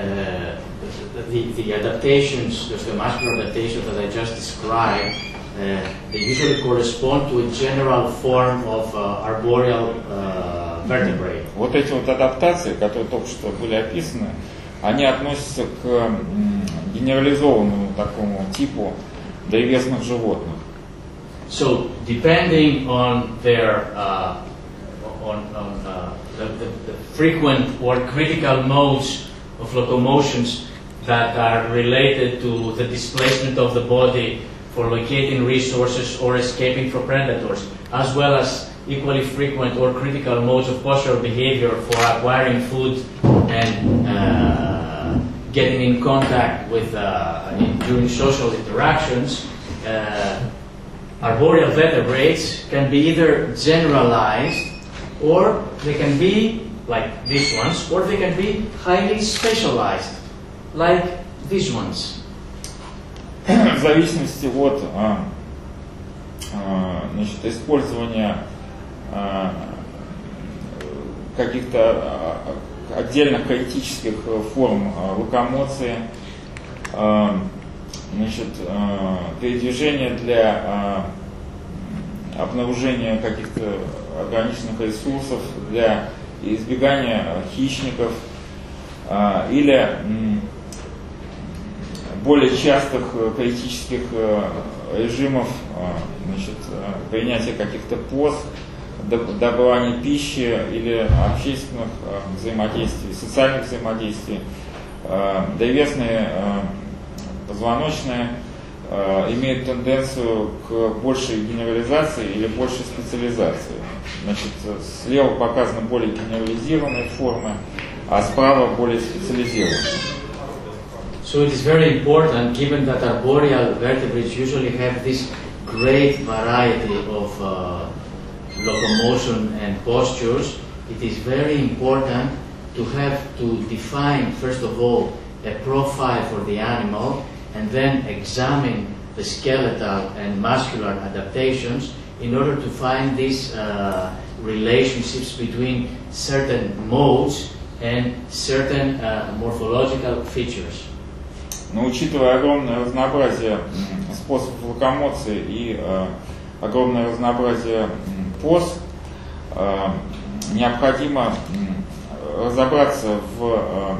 The adaptations, the muscular adaptations that I just described, they usually correspond to a general form of arboreal vertebrate. Вот эти вот адаптации, которые только что были описаны, они относятся к генерализованному такому типу древесных животных. So, depending on their the frequent or critical modes of locomotions that are related to the displacement of the body for locating resources or escaping from predators, as well as equally frequent or critical modes of postural behavior for acquiring food and getting in contact with during social interactions, arboreal vertebrates can be either generalized, or they can be like these ones, or they can be highly specialized, like these ones. В зависимости от значит, использования каких-то отдельных кинетических форм локомоции, значит, передвижения для обнаружения каких-то ограниченных ресурсов, для избегания хищников или более частых критических режимов, значит, принятия каких-то поз, добывания пищи или общественных взаимодействий, социальных взаимодействий. Древесные позвоночные имеют тенденцию к большей генерализации или большей специализации. Значит, слева показаны более генерализированные формы, а справа более специализированные. So it is very important, given that arboreal vertebrates usually have this great variety of locomotion and postures, it is very important to have to define, first of all, a profile for the animal, and then examine the skeletal and muscular adaptations in order to find these relationships between certain modes and certain morphological features. Но учитывая огромное разнообразие способов локомоции и огромное разнообразие поз, необходимо разобраться в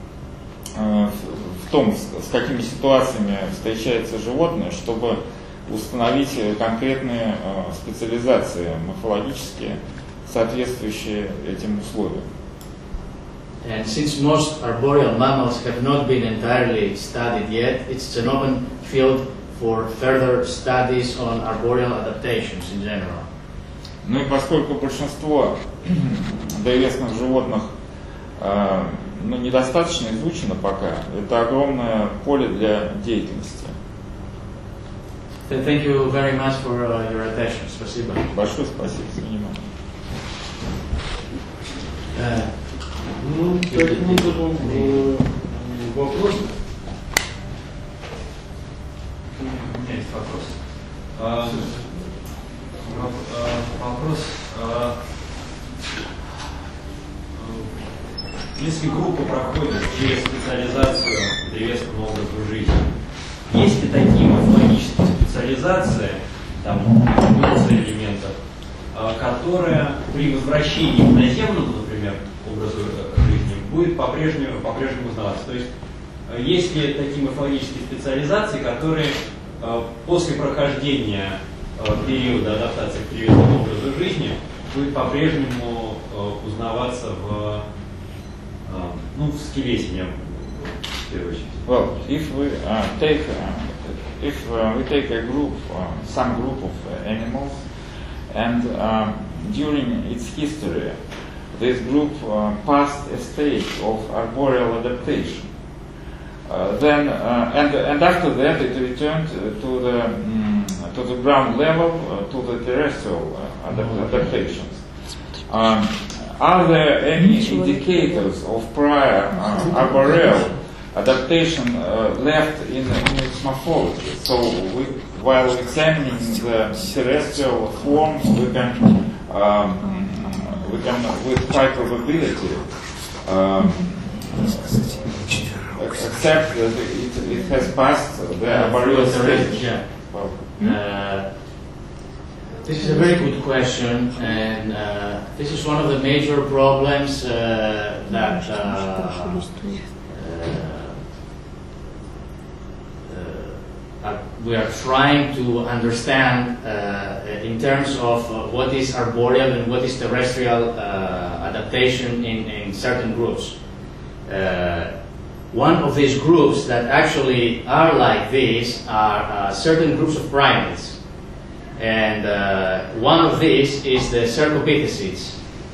том, с какими ситуациями встречается животное, чтобы установить конкретные специализации морфологические, соответствующие этим условиям. And since most arboreal mammals have not been entirely studied yet, it's an open field for further studies on arboreal adaptations in general. Ну и поскольку большинство древесных животных недостаточно изучено пока, это огромное поле для деятельности. Thank you very much for your attention. Спасибо. Большое спасибо за внимание. Ну, таким образом, вопрос. Есть вопрос. Вопрос. Если группа проходит через специализацию древесного образа жизни, есть ли такие морфологические специализации, там, масса элементов, которая при возвращении к наземному, например, образу жизни будет по-прежнему узнаваться? То есть есть ли такие морфологические специализации, которые после прохождения периода адаптации к древесному образу жизни будет по-прежнему узнаваться в скелете, в первую очередь? Well, if we take a group, some group of animals, and during its history, this group passed a stage of arboreal adaptation. Then, and after that, it returned to the ground level, to the terrestrial adaptations. Are there any indicators of prior arboreal adaptation left in its morphology? So, while examining the terrestrial forms, we can with high probability accept that it has passed the arboreal stage. Yeah. This is a very good question, and this is one of the major problems that. we are trying to understand in terms of what is arboreal and what is terrestrial adaptation in certain groups. One of these groups that actually are like this are certain groups of primates. And one of these is the Cercopithecids.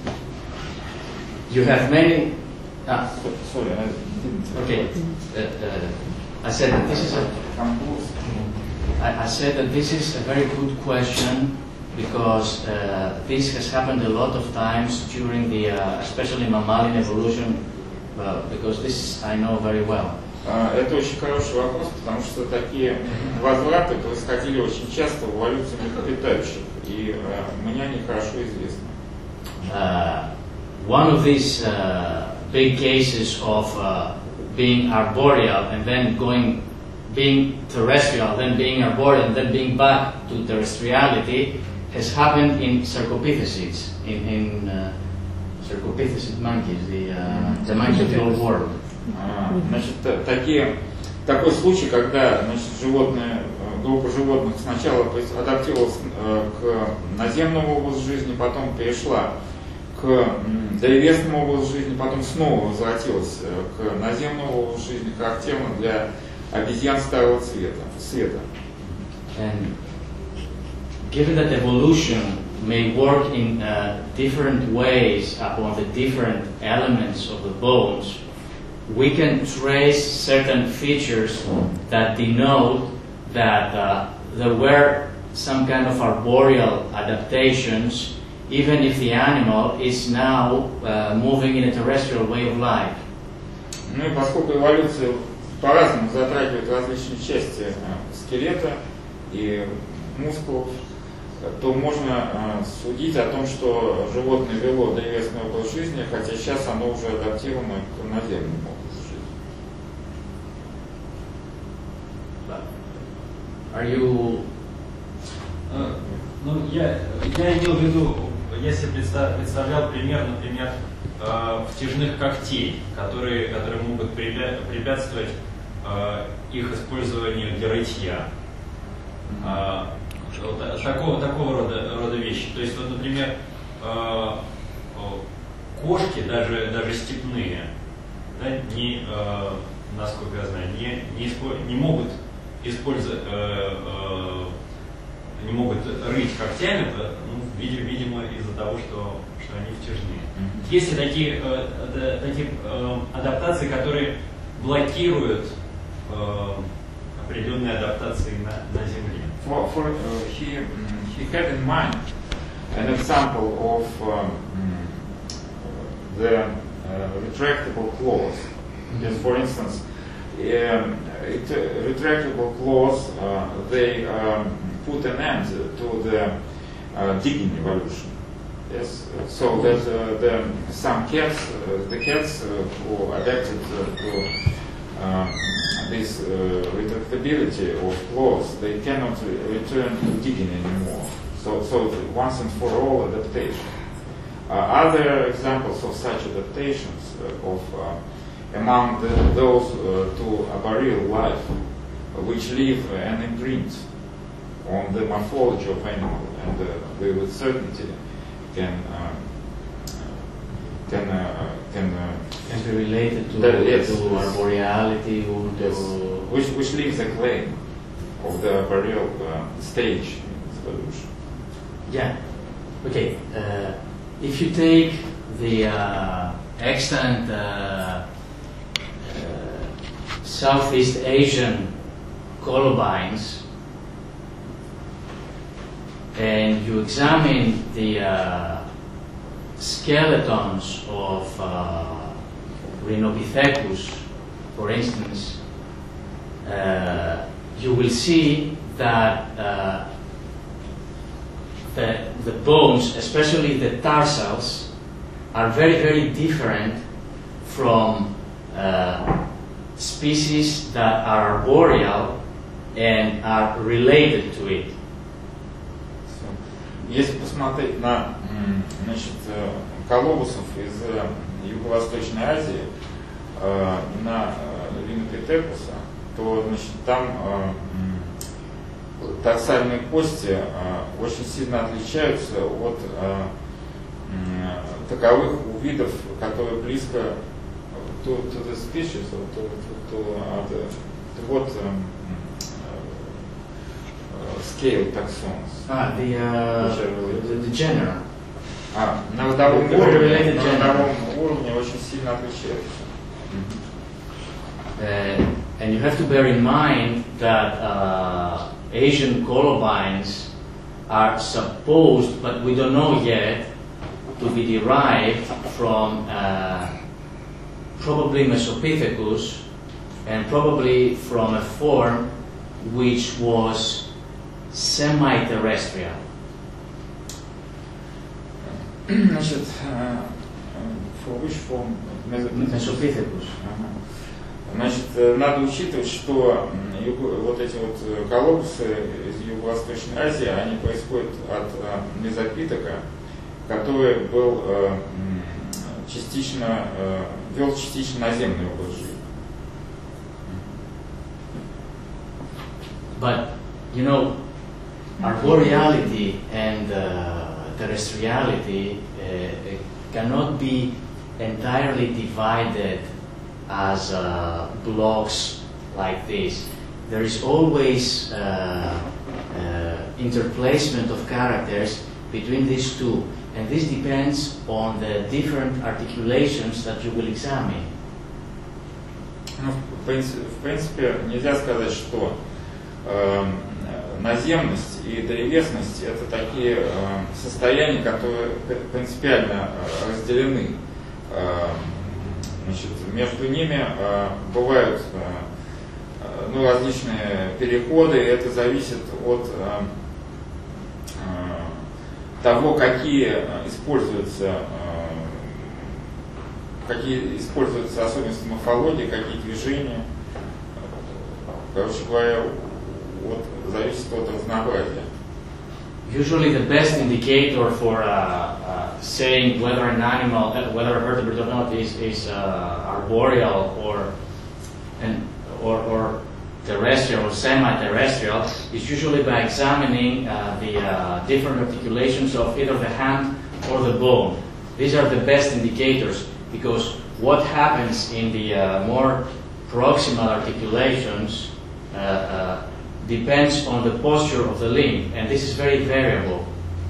You have many... Sorry, I didn't. Okay. I said that this is I said that this is a very good question because this has happened a lot of times during the, especially mammalian evolution, because this I know very well. Это очень хороший вопрос, потому что такие возвраты происходили очень часто в эволюции млекопитающих, и мне они хорошо известны. One of these big cases of being arboreal and then being terrestrial, then being arboreal, and then being back to terrestriality has happened in Cercopithecids, in Cercopithecid monkeys, the monkeys of the old world. Значит, такой случай, когда, значит, группа животных сначала адаптировалась к наземному образу жизни, потом перешла к древесному образу жизни, потом снова возвратилась к наземному образу жизни, характерно для обезьян старого света. And given that evolution may work in different ways upon the different elements of the bones, we can trace certain features that denote that there were some kind of arboreal adaptations, even if the animal is now moving in a terrestrial way of life. Ну и поскольку эволюция по-разному затрагивает различные части скелета и мускулов, то можно судить о том, что животное вело древесный образ жизни, хотя сейчас оно уже адаптировано к наземному образу жизни. Are you... Ну, я имел в виду, я себе представлял пример, например, втяжных когтей, которые могут препятствовать их использованию для рытья. Такого рода вещи. То есть, вот, например, кошки, даже степные, да, насколько я знаю, не могут использовать, не могут рыть когтями, видимо, из-за того, что они втяжные. Есть ли такие адаптации, которые блокируют определенные адаптации на Земле? He had in mind an example of the retractable claws. Yes, for instance, retractable claws, they put an end to the digging evolution. Yes, so that some cats, the cats who adapted to this retractability of claws, they cannot return to digging anymore. So once and for all adaptation. Other examples of such adaptations among those to arboreal life, which leave an imprint on the morphology of animal, and they with certainty can be related to arboreality, which leaves a claim of the arboreal stage in evolution. Yeah. Okay. If you take the extant Southeast Asian colobines and you examine the skeletons of Rhinopithecus, for instance, you will see that the bones, especially the tarsals, are very, very different from species that are arboreal and are related to it. Если посмотреть на, значит, колобусов из Юго-Восточной Азии, на Ринопитекуса, то, значит, там тарсальные кости очень сильно отличаются от таковых у видов, которые близко to the species, to scale taxons. The genera. На родовом уровне очень сильно отличаются. And you have to bear in mind that Asian colobines are supposed, but we don't know yet, to be derived from probably Mesopithecus and probably from a form which was semi-terrestrial. Значит, for which form? Mesopithecus. Значит, надо учитывать, что вот эти вот колобусы из Юго-Восточной Азии, они происходят от мезопитека, который был вел частично наземный образ жизни. But, you know, arboreality and terrestriality cannot be entirely divided as blocks like this. There is always interplacement of characters between these two, and this depends on the different articulations that you will examine. В принципе, нельзя сказать, что наземность и древесность — это такие состояния, которые принципиально разделены. Значит, между ними бывают различные переходы, и это зависит от того, какие используются особенности морфологии, какие движения. Короче говоря, зависит от разнообразия. Usually the best indicator for saying whether an animal, whether a vertebrate or not is arboreal or terrestrial or semi-terrestrial is usually by examining the different articulations of either the hand or the bone. These are the best indicators because what happens in the more proximal articulations depends on the posture of the limb, and this is very variable.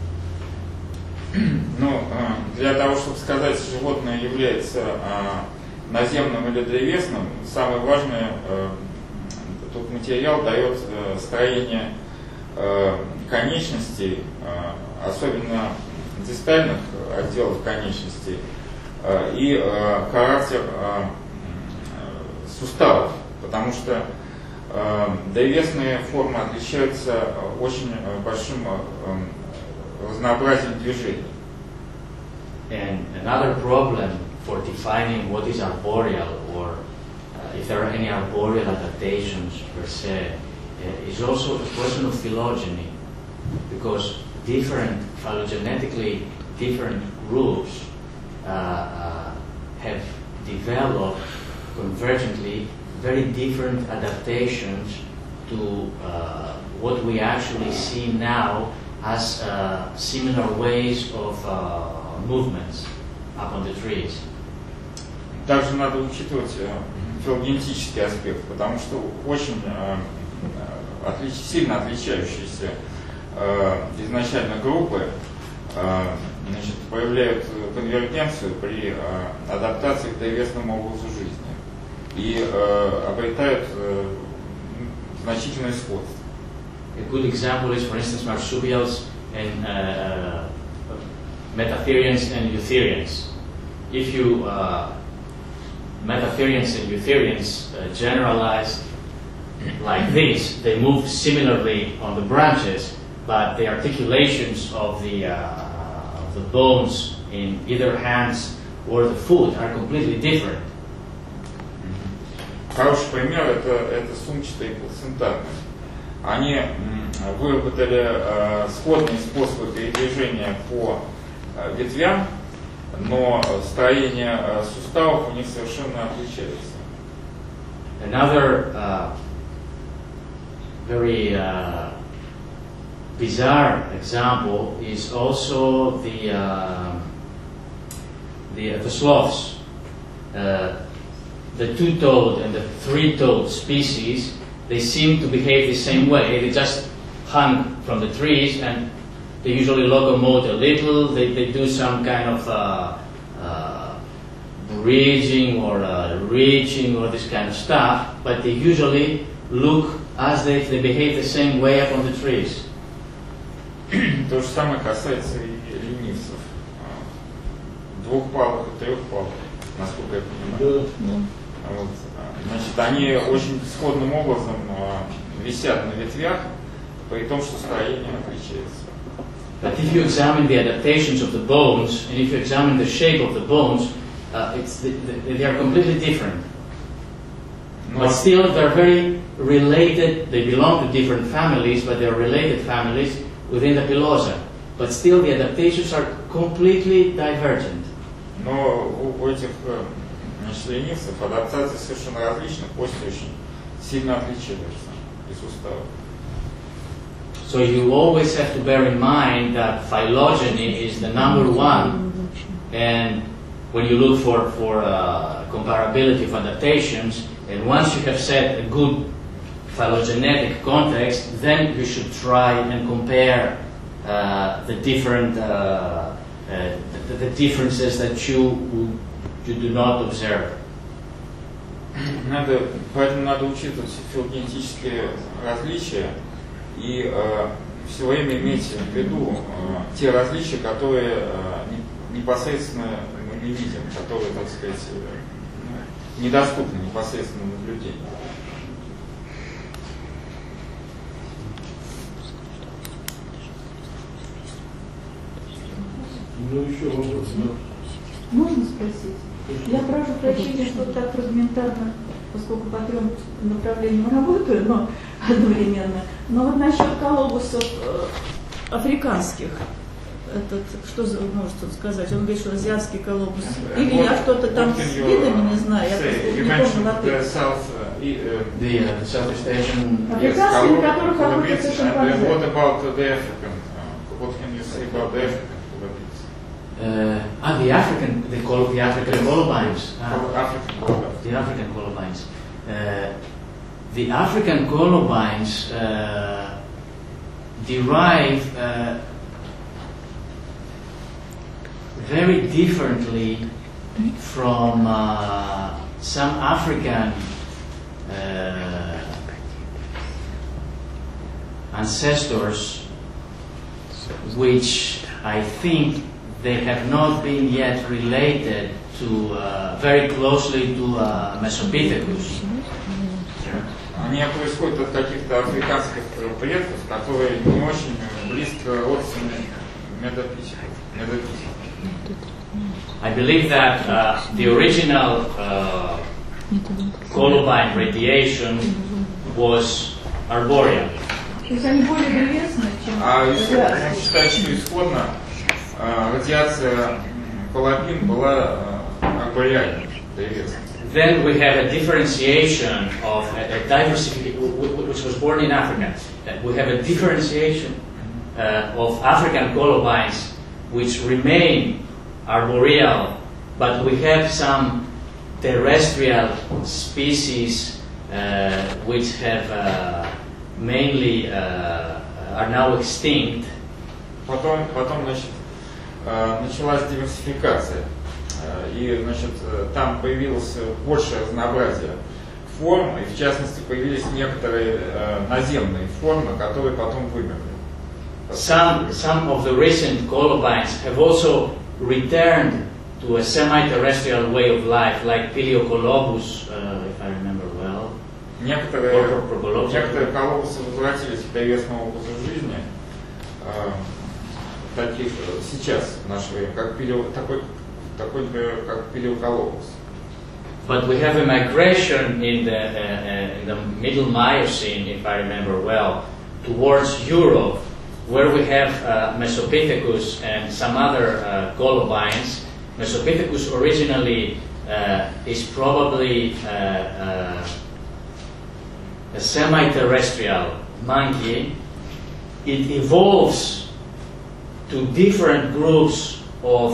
Для того, чтобы сказать, животное является наземным или древесным, самое важное, тут материал дает строение конечностей, особенно дистальных отделов конечностей, и характер суставов, потому что древесные формы отличаются очень большим разнообразием движений. And another problem for defining what is arboreal or if there are any arboreal adaptations per se is also a question of phylogeny, because phylogenetically different groups have developed convergently very different adaptations to what we actually see now as similar ways of movements up on the trees. Также надо учитывать филогенетический аспект, потому что очень сильно отличающиеся изначально группы проявляют конвергенцию при адаптации к древесному образу жизни и обретают значительное сходство. A good example is, for instance, marsupials and metatherians and eutherians. If you metatherians and eutherians generalize like this, they move similarly on the branches, but the articulations of the bones in either hands or the foot are completely different. Хороший пример это сумчатые и плацентарные. Они выработали сходные способы передвижения по ветвям, но строение суставов у них совершенно отличается. Another very bizarre example is also the sloths. The two-toed and the three-toed species, they seem to behave the same way. They just hang from the trees, and they usually locomote a little. They do some kind of bridging or reaching or this kind of stuff, but they usually look as if they behave the same way up on the trees. То же самое касается и ленивцев. Двухпалых и трехпалых, насколько я понимаю. Вот. Значит, они очень сходным образом висят на ветвях, при том, что строение отличается. But if you examine the adaptations of the bones, and if you examine the shape of the bones, they are completely different. But still, they're very related. They belong to different families, but they're related families within the Pilosa. But still, the adaptations are completely divergent. Но у этих ленивцев адаптации совершенно различны, кости очень сильно отличаются и суставы. So you always have to bear in mind that phylogeny is the number one, and when you look for comparability of adaptations, and once you have set a good phylogenetic context, then you should try and compare the different the differences that you do not observe. Поэтому надо учитывать филогенетические различия и все время иметь в виду те различия, которые непосредственно мы не видим, которые, так сказать, недоступны непосредственному наблюдению. Ну, еще вопрос, да. Можно спросить? Я прошу прощения, что так фрагментарно, поскольку по 3 направлениям работаю, но одновременно. Но вот насчет колобусов африканских, что может он сказать? Он говорит, что азиатский колобус. Или я что-то там с видами не знаю, я просто не помню латынь. Африканские, на которых охотятся шимпанзе. What about the African? What can you say about the African? The African colobines. The African colobines. The African colobines derive very differently from some African ancestors, which I think they have not been yet related to very closely to Mesopithecus. Они происходят от каких-то африканских предков, которые не очень близко родственны Метапithecus. I believe that the original colobine radiation was arboreal. То есть они более древесные, чем... Он считает, что исходно радиация колобин была арбориальной, древесной. Then we have a differentiation of a diversification, which was born in Africa. We have a differentiation of African colobines which remain arboreal, but we have some terrestrial species which have mainly are now extinct. Потом, значит, началась диверсификация, и, значит, там появилось большее разнообразие форм, и в частности появились некоторые наземные формы, которые потом вымерли. Some of the recent colobines have also returned to a semi-terrestrial way of life, like Peleocolobus, if I remember well. Некоторые колобусы возвратились к древесному образу жизни, таких сейчас в наше время, такой, например, как Peleocolobus. But we have a migration in the middle Miocene, if I remember well, towards Europe, where we have Mesopithecus and some other colobines. Mesopithecus originally is probably a semi-terrestrial monkey, it evolves to different groups of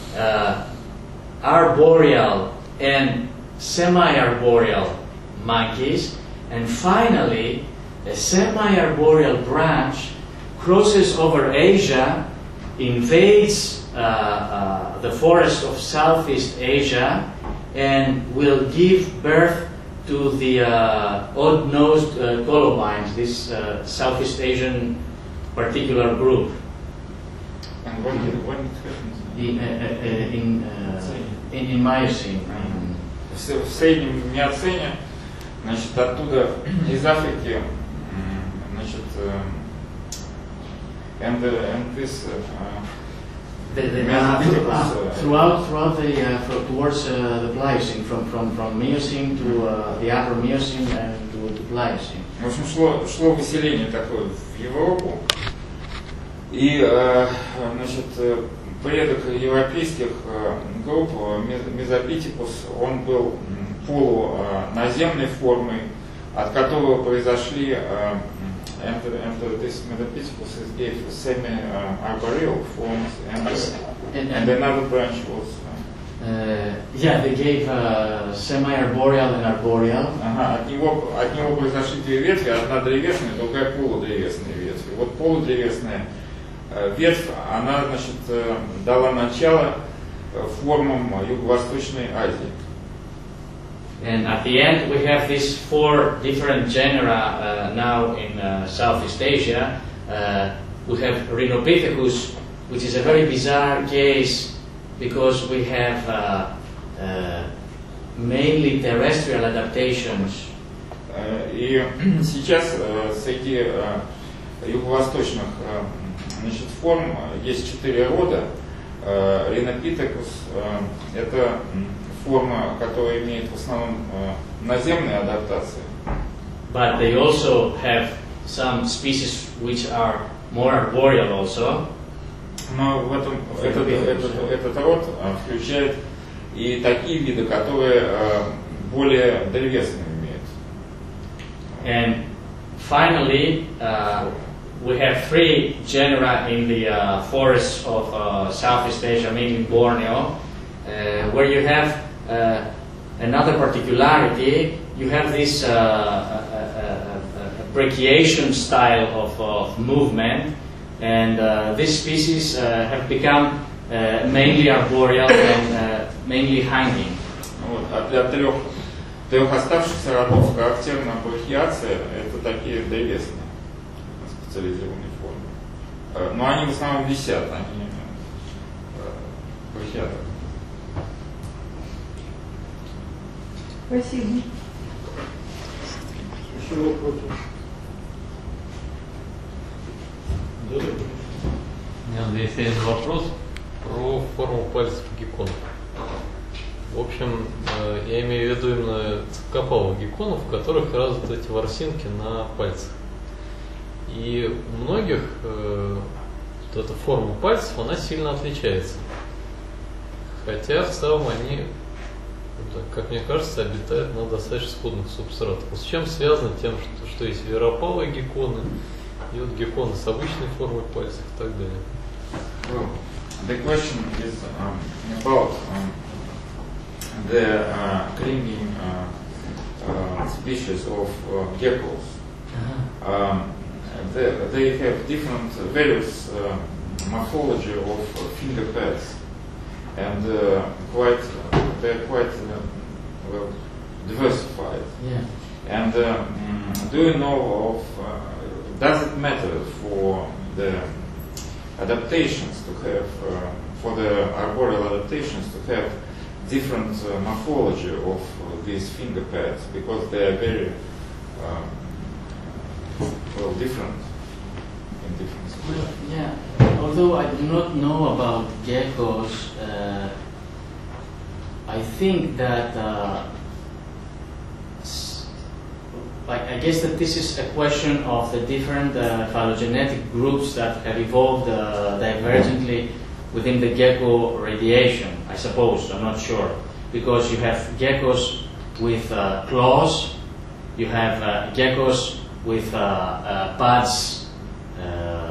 arboreal and semi-arboreal monkeys, and finally a semi-arboreal branch crosses over Asia, invades the forest of Southeast Asia, and will give birth to the odd-nosed colobines, this Southeast Asian particular group. And when it happens? In Miocene. В среднем миоцене, значит, оттуда из Африки, значит, and this throughout the towards the Pliocene, from Miocene to the Upper Miocene and to the Pliocene. В общем, шло выселение такое в Европу, и, значит, предок европейских групп Мезопитекус, он был полуназемной формой, от которого произошли and this Mezopithecus gave semi-arboreal forms, and another branch was. They gave semi-arboreal and arboreal. Ага, от него произошли две ветви, одна древесная, другая полудревесная ветвь. И вот полудревесная ветвь, она, значит, дала начало формам Юго-Восточной Азии. And at the end, we have these four different genera now in Southeast Asia. We have Rhinopithecus, which is a very bizarre case because we have mainly terrestrial adaptations. И сейчас среди юго-восточных, значит, форм есть 4 рода. Rhinopithecus – это форма, которая имеет в основном наземные адаптации. But they also have some species which are more arboreal also. Но в этом, этот род включает и такие виды, которые более древесные имеют. And finally, we have 3 genera in the forests of Southeast Asia, mainly Borneo, where you have another particularity. You have this brachiation style of movement, and these species have become mainly arboreal and mainly hanging. Вот. А для трех оставшихся родов характерна брахиация, это такие древесные специализированные формы. Но они в основном висят, они брахиаторы. Спасибо. Еще вопросы? У меня есть один вопрос про форму пальцев гекконов. В общем, я имею в виду именно цепкопалых гекконов, у которых развиты эти ворсинки на пальцах. И у многих вот эта форма пальцев, она сильно отличается. Хотя в целом они, как мне кажется, обитают на достаточно скудных субстратах. С чем связано тем, что есть веропалые гекконы и вот гекконы с обычной формой пальцев и так далее? Well, the question is about the clinging species of geckos. They have different various morphology of finger pads, and they're quite well diversified. Yeah. And do you know of? Does it matter for the adaptations to have for the arboreal adaptations to have different morphology of these finger pads, because they are very well different in different species? Well, yeah. Although I do not know about geckos, I think that I guess that this is a question of the different phylogenetic groups that have evolved divergently within the gecko radiation, I suppose. I'm not sure. Because you have geckos with claws, you have geckos with pads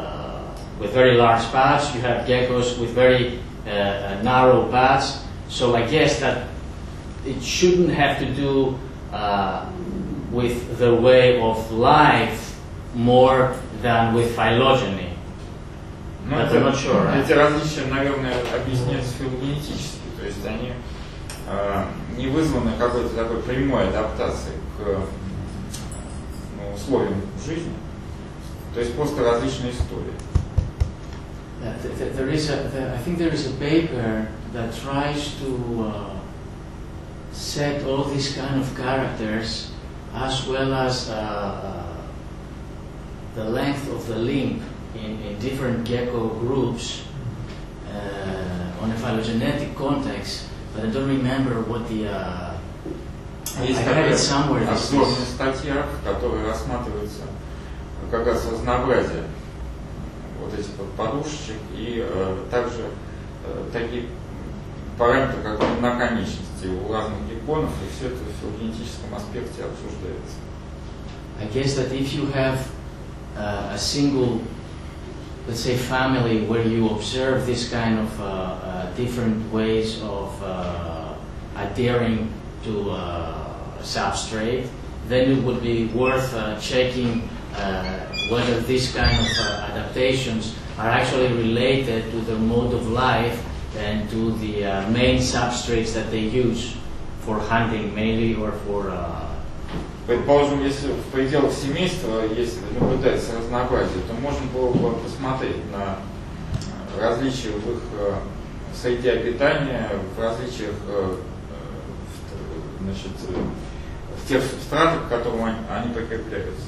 with very large pads, you have geckos with very narrow pads. So I guess that it shouldn't have to do with the way of life more than with phylogeny. Но But I'm not sure, right? эти различия, наверное, объясняются филогенетически, то есть они не вызваны какой-то такой прямой адаптацией к условиям жизни, то есть просто различные истории. I think there is a paper that tries to set all these kind of characters as well as the length of the limb in different gecko groups on a phylogenetic context, but I don't remember what the I had it somewhere. Обзорная статья, в которой рассматривается как раз разнообразие вот этих вот подушечек и также такие параметры, как наконечности у разных гекконов, и все это в филогенетическом аспекте обсуждается. I guess that if you have a single, let's say, family where you observe this kind of different ways of adhering to substrate, then it would be worth checking whether these kind of adaptations are actually related to the mode of life and to the main substrates that they use for hunting mainly or for Предположим, если в пределах семейства если наблюдается разнообразие, то можно было бы посмотреть на различия в их среде обитания, в различиях значит, в тех субстратах, к которым они прикрепляются.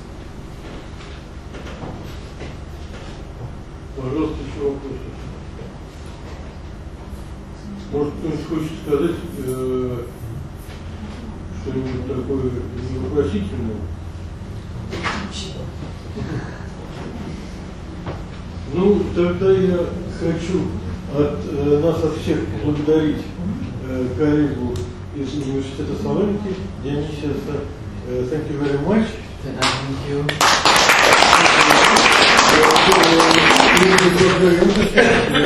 Пожалуйста, еще вопросы. Может, кто-нибудь хочет сказать что-нибудь такое невопросительное? Ну, тогда я хочу от нас от всех поблагодарить коллегу из университета Салоники, Дионисия. Thank you very much. Thank you.